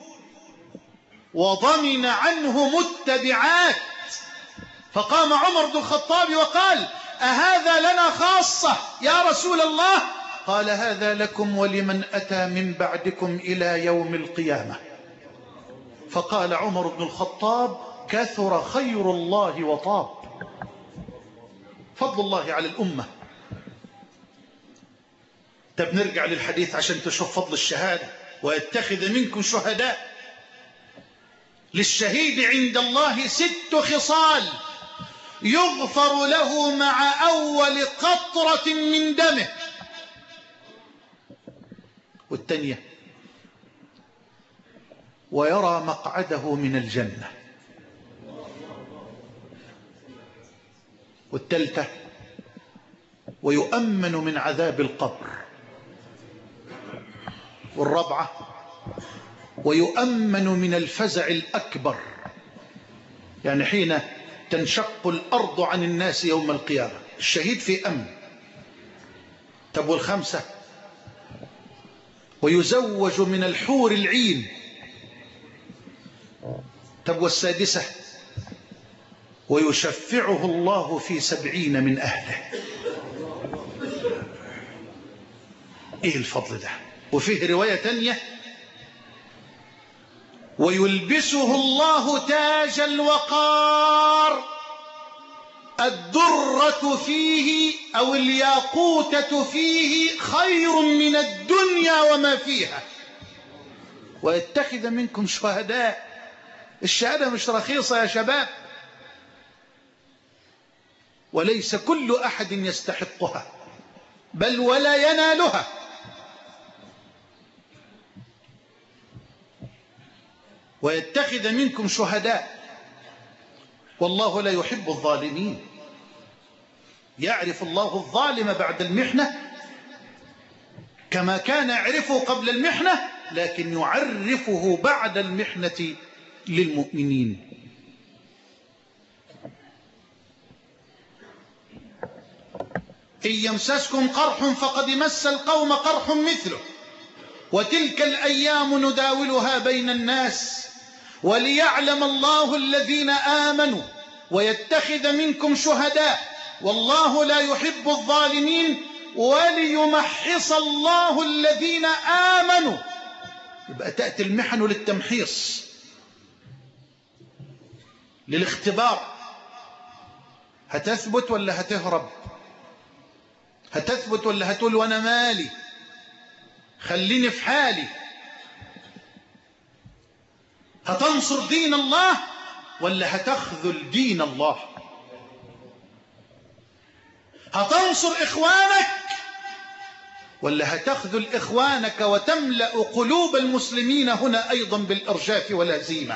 وضمن عنهم التبعات. فقام عمر بن الخطاب وقال: أهذا لنا خاصة يا رسول الله؟ قال: هذا لكم ولمن أتى من بعدكم إلى يوم القيامة. فقال عمر بن الخطاب: كثر خير الله وطاب. فضل الله على الأمة. طب نرجع للحديث عشان تشوف فضل الشهادة. ويتخذ منكم شهداء. للشهيد عند الله ست خصال يغفر له مع أول قطرة من دمه. والثانية: ويرى مقعده من الجنة. والثالثة: ويؤمن من عذاب القبر. والرابعة: ويؤمن من الفزع الأكبر، يعني حين تنشق الأرض عن الناس يوم القيامة الشهيد في أمن. طب والخمسة: ويزوج من الحور العين. طب والسادسة: ويشفعه الله في سبعين من أهله. إيه الفضل ده؟ وفيه رواية تانية: ويلبسه الله تاج الوقار، الدرة فيه أو الياقوتة فيه خير من الدنيا وما فيها. ويتخذ منكم شهداء. الشهادة مش رخيصة يا شباب، وليس كل أحد يستحقها بل ولا ينالها. ويتخذ منكم شهداء، والله لا يحب الظالمين. يعرف الله الظالم بعد المحنة كما كان يعرفه قبل المحنة، لكن يعرفه بعد المحنة للمؤمنين. إن يمسسكم قرح فقد مس القوم قرح مثله، وتلك الأيام نداولها بين الناس، وليعلم الله الذين آمنوا ويتخذ منكم شهداء، والله لا يحب الظالمين، وليمحص الله الذين آمنوا. يبقى تأتي المحن للتمحيص، للاختبار. هتثبت ولا هتهرب؟ هتثبت ولا هتقول وانا مالي، خليني في حالي؟ هتنصر دين الله ولا هتخذل دين الله؟ هتنصر إخوانك ولا هتخذل إخوانك وتملأ قلوب المسلمين هنا أيضا بالإرجاف والهزيمة؟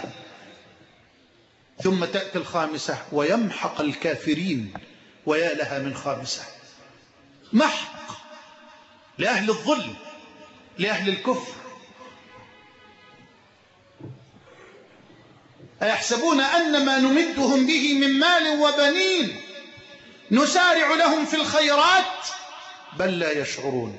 ثم تأتي الخامسة: ويمحق الكافرين. ويا لها من خامسة، محق لأهل الظلم، لأهل الكفر. أيحسبون أن ما نمدهم به من مال وبنين نسارع لهم في الخيرات بل لا يشعرون.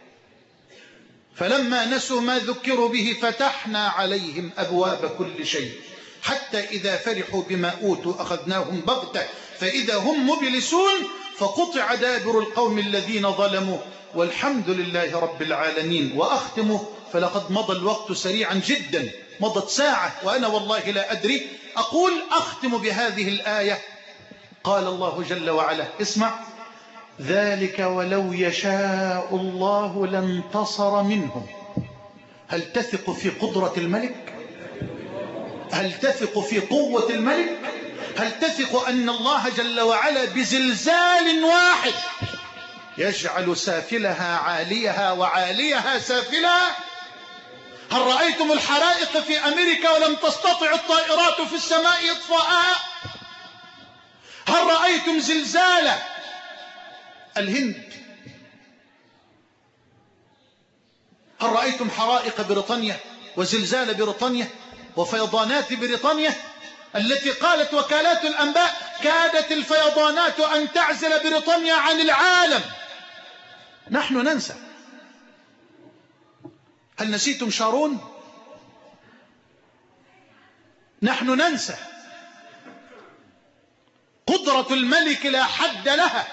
فلما نسوا ما ذكروا به فتحنا عليهم أبواب كل شيء حتى إذا فرحوا بما أوتوا أخذناهم بغتة فإذا هم مبلسون، فقطع دابر القوم الذين ظلموا والحمد لله رب العالمين. وأختم فلقد مضى الوقت سريعا جدا، مضت ساعة وأنا والله لا أدري. أقول أختم بهذه الآية. قال الله جل وعلا، اسمع: ذلك ولو يشاء الله لانتصر منهم. هل تثق في قدرة الملك؟ هل تثق في قوة الملك؟ هل تثق أن الله جل وعلا بزلزال واحد يجعل سافلها عاليها وعاليها سافلها؟ هل رأيتم الحرائق في أمريكا ولم تستطع الطائرات في السماء إطفاءها؟ هل رأيتم زلزال الهند؟ هل رأيتم حرائق بريطانيا وزلزال بريطانيا وفيضانات بريطانيا التي قالت وكالات الأنباء كادت الفيضانات أن تعزل بريطانيا عن العالم؟ نحن ننسى. هل نسيتم شارون؟ نحن ننسى. قدرة الملك لا حد لها،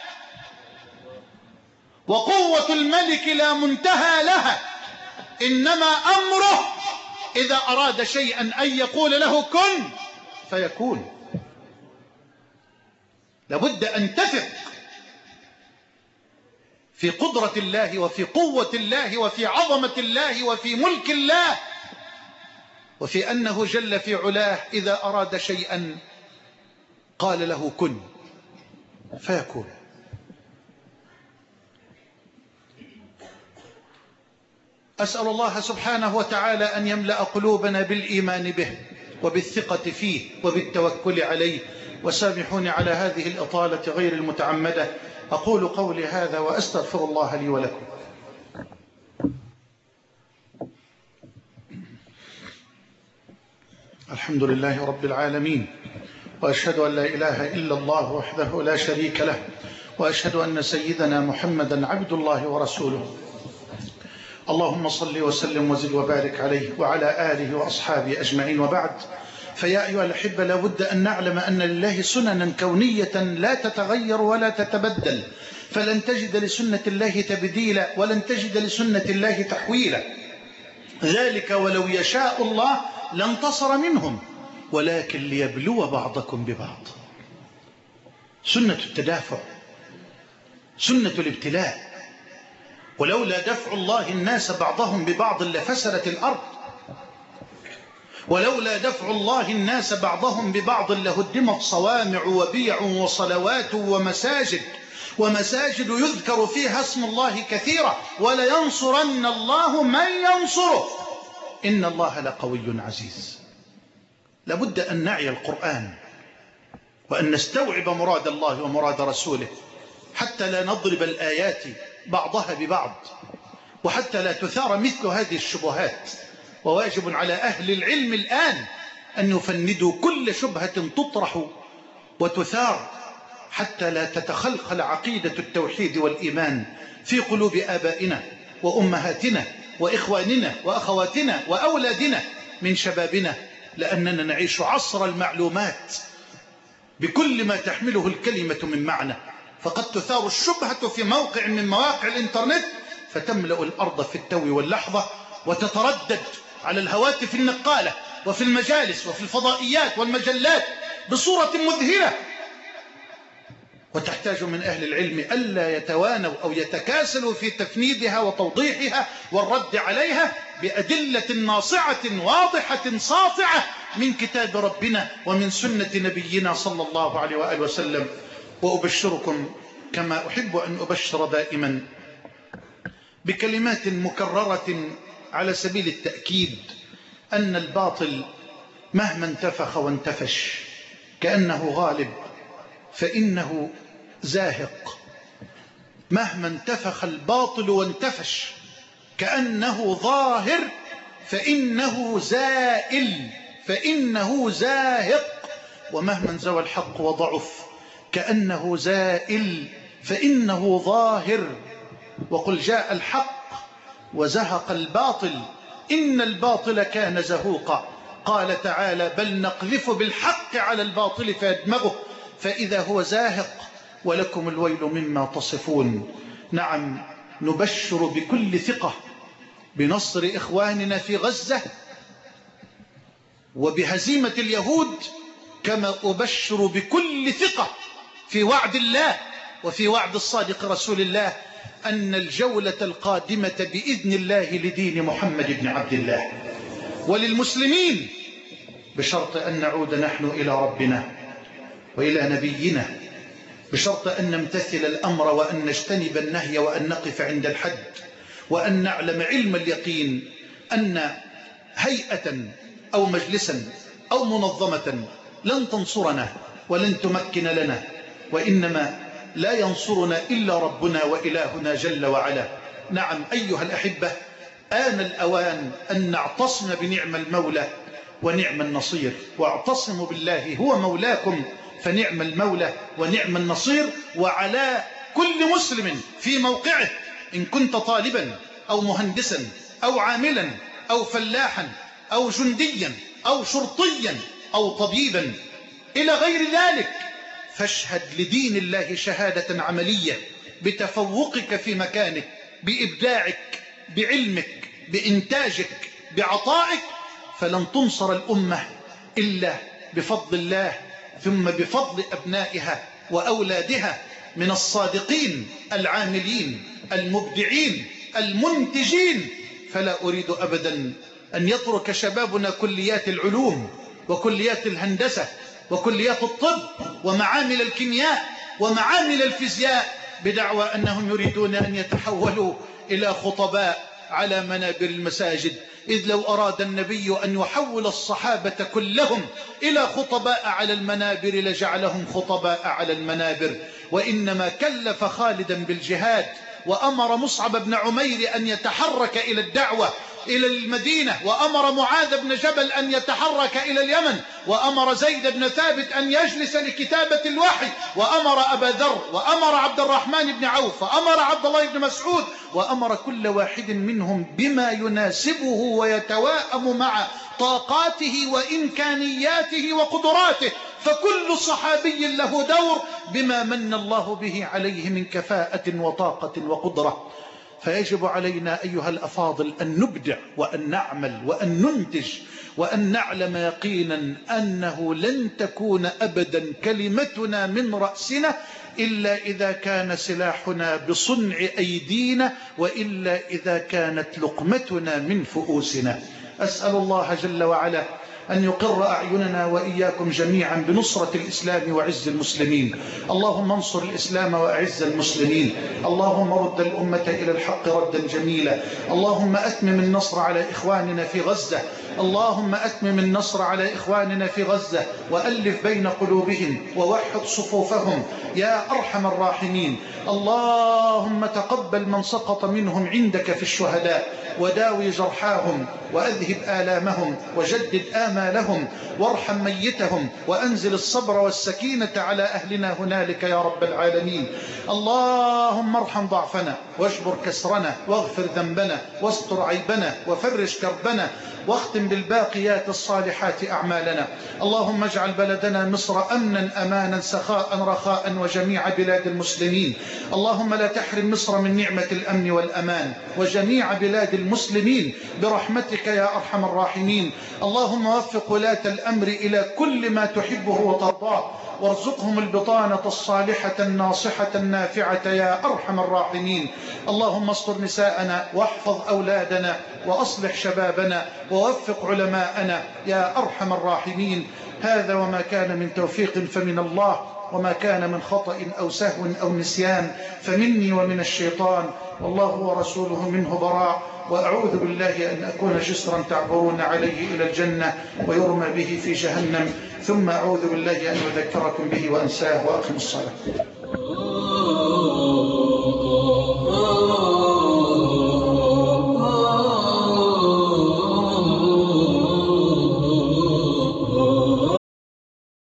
وقوة الملك لا منتهى لها، إنما أمره إذا أراد شيئا أن يقول له كن فيكون. لابد أن تثق في قدرة الله وفي قوة الله وفي عظمة الله وفي ملك الله، وفي أنه جل في علاه إذا أراد شيئا قال له كن فيكون. أسأل الله سبحانه وتعالى أن يملأ قلوبنا بالإيمان به وبالثقة فيه وبالتوكل عليه. وسامحوني على هذه الإطالة غير المتعمدة. أقول قولي هذا وأستغفر الله لي ولكم. الحمد لله رب العالمين، وأشهد أن لا إله إلا الله وحده لا شريك له، وأشهد أن سيدنا محمدا عبد الله ورسوله. اللهم صل وسلم وزد وبارك عليه وعلى آله وأصحابه أجمعين، وبعد. فيا أيها الأحبة، لابد أن نعلم أن لله سننا كونية لا تتغير ولا تتبدل، فلن تجد لسنة الله تبديلا ولن تجد لسنة الله تحويلا. ذلك ولو يشاء الله لانتصر منهم ولكن ليبلو بعضكم ببعض. سنة التدافع، سنة الابتلاء. ولولا دفع الله الناس بعضهم ببعض لفسدت الأرض، ولولا دفع الله الناس بعضهم ببعض لهدمت صوامع وبيع وصلوات ومساجد ومساجد يذكر فيها اسم الله كثيرا، ولينصرن الله من ينصره إن الله لقوي عزيز. لابد أن نعي القرآن وأن نستوعب مراد الله ومراد رسوله، حتى لا نضرب الآيات بعضها ببعض، وحتى لا تثار مثل هذه الشبهات. وواجب على أهل العلم الآن أن يفندوا كل شبهة تطرح وتثار، حتى لا تتخلخل عقيدة التوحيد والإيمان في قلوب آبائنا وأمهاتنا وإخواننا وأخواتنا وأولادنا من شبابنا، لأننا نعيش عصر المعلومات بكل ما تحمله الكلمة من معنى. فقد تثار الشبهة في موقع من مواقع الإنترنت فتملأ الأرض في التو واللحظة، وتتردد على الهواتف النقالة وفي المجالس وفي الفضائيات والمجلات بصورة مذهلة. وتحتاج من أهل العلم ألا يتوانوا أو يتكاسلوا في تفنيدها وتوضيحها والرد عليها بأدلة ناصعة واضحة ساطعة من كتاب ربنا ومن سنة نبينا صلى الله عليه وآله وسلم. وأبشركم كما أحب أن أبشر دائما بكلمات مكررة على سبيل التأكيد أن الباطل مهما انتفخ وانتفش كأنه غالب فإنه زاهق. مهما انتفخ الباطل وانتفش كأنه ظاهر فإنه زائل، فإنه زاهق. ومهما انزوى الحق وضعف كأنه زائل فإنه ظاهر. وقل جاء الحق وزهق الباطل إن الباطل كان زهوقا. قال تعالى بل نقذف بالحق على الباطل فيدمغه فإذا هو زاهق ولكم الويل مما تصفون. نعم، نبشر بكل ثقة بنصر إخواننا في غزة وبهزيمة اليهود، كما أبشر بكل ثقة في وعد الله وفي وعد الصادق رسول الله أن الجولة القادمة بإذن الله لدين محمد بن عبد الله وللمسلمين، بشرط أن نعود نحن إلى ربنا وإلى نبينا، بشرط أن نمتثل الأمر وأن نجتنب النهي وأن نقف عند الحد، وأن نعلم علم اليقين أن هيئة أو مجلسا أو منظمة لن تنصرنا ولن تمكن لنا، وإنما لا ينصرنا إلا ربنا وإلهنا جل وعلا. نعم أيها الأحبة، آن الأوان أن نعتصم بنعم المولى ونعم النصير، واعتصموا بالله هو مولاكم فنعم المولى ونعم النصير. وعلى كل مسلم في موقعه، إن كنت طالبا أو مهندسا أو عاملا أو فلاحا أو جنديا أو شرطيا أو طبيبا إلى غير ذلك، فاشهد لدين الله شهادة عملية بتفوقك في مكانك، بإبداعك، بعلمك، بإنتاجك، بعطائك، فلن تنصر الأمة إلا بفضل الله، ثم بفضل أبنائها وأولادها من الصادقين العاملين المبدعين المنتجين. فلا أريد أبدا أن يترك شبابنا كليات العلوم وكليات الهندسة وكليات الطب ومعامل الكيمياء ومعامل الفيزياء بدعوى أنهم يريدون أن يتحولوا إلى خطباء على منابر المساجد، إذ لو أراد النبي أن يحول الصحابة كلهم إلى خطباء على المنابر لجعلهم خطباء على المنابر، وإنما كلف خالدا بالجهاد وأمر مصعب بن عمير أن يتحرك إلى الدعوة إلى المدينة، وأمر معاذ بن جبل أن يتحرك إلى اليمن، وأمر زيد بن ثابت أن يجلس لكتابة الوحي، وأمر أبا ذر، وأمر عبد الرحمن بن عوف، وأمر عبد الله بن مسعود، وأمر كل واحد منهم بما يناسبه ويتواءم مع طاقاته وإمكانياته وقدراته، فكل صحابي له دور بما من الله به عليه من كفاءة وطاقة وقدرة. فيجب علينا أيها الأفاضل أن نبدع وأن نعمل وأن ننتج وأن نعلم يقينا أنه لن تكون أبدا كلمتنا من رأسنا إلا إذا كان سلاحنا بصنع أيدينا، وإلا إذا كانت لقمتنا من فؤوسنا. أسأل الله جل وعلا أن يقر أعيننا وإياكم جميعا بنصرة الإسلام وعز المسلمين. اللهم انصر الإسلام وأعز المسلمين. اللهم رد الأمة إلى الحق ردا جميلا. اللهم أتمم النصر على إخواننا في غزة. اللهم أتمم النصر على إخواننا في غزة وألف بين قلوبهم ووحد صفوفهم يا أرحم الراحمين. اللهم تقبل من سقط منهم عندك في الشهداء، وداوي جرحاهم وأذهب آلامهم وجدد آمالهم، وارحم ميتهم وأنزل الصبر والسكينة على أهلنا هنالك يا رب العالمين. اللهم ارحم ضعفنا واجبر كسرنا واغفر ذنبنا واستر عيبنا وفرج كربنا، واختم بالباقيات الصالحات أعمالنا. اللهم اجعل بلدنا مصر أمنا أمانا سخاء رخاء وجميع بلاد المسلمين. اللهم لا تحرم مصر من نعمة الأمن والأمان وجميع بلاد المسلمين برحمتك يا أرحم الراحمين. اللهم وفق ولاة الأمر إلى كل ما تحبه وترضاه، وارزقهم البطانة الصالحة الناصحة النافعة يا أرحم الراحمين. اللهم استر نساءنا واحفظ أولادنا وأصلح شبابنا ووفق علماءنا يا أرحم الراحمين. هذا وما كان من توفيق فمن الله، وما كان من خطأ أو سهو أو نسيان فمني ومن الشيطان، والله ورسوله منه براء. وأعوذ بالله أن أكون جسرا تعبرون عليه إلى الجنة ويرمى به في جهنم، ثم أعوذ بالله أن أذكركم به وأنساه. وأقم الصلاة.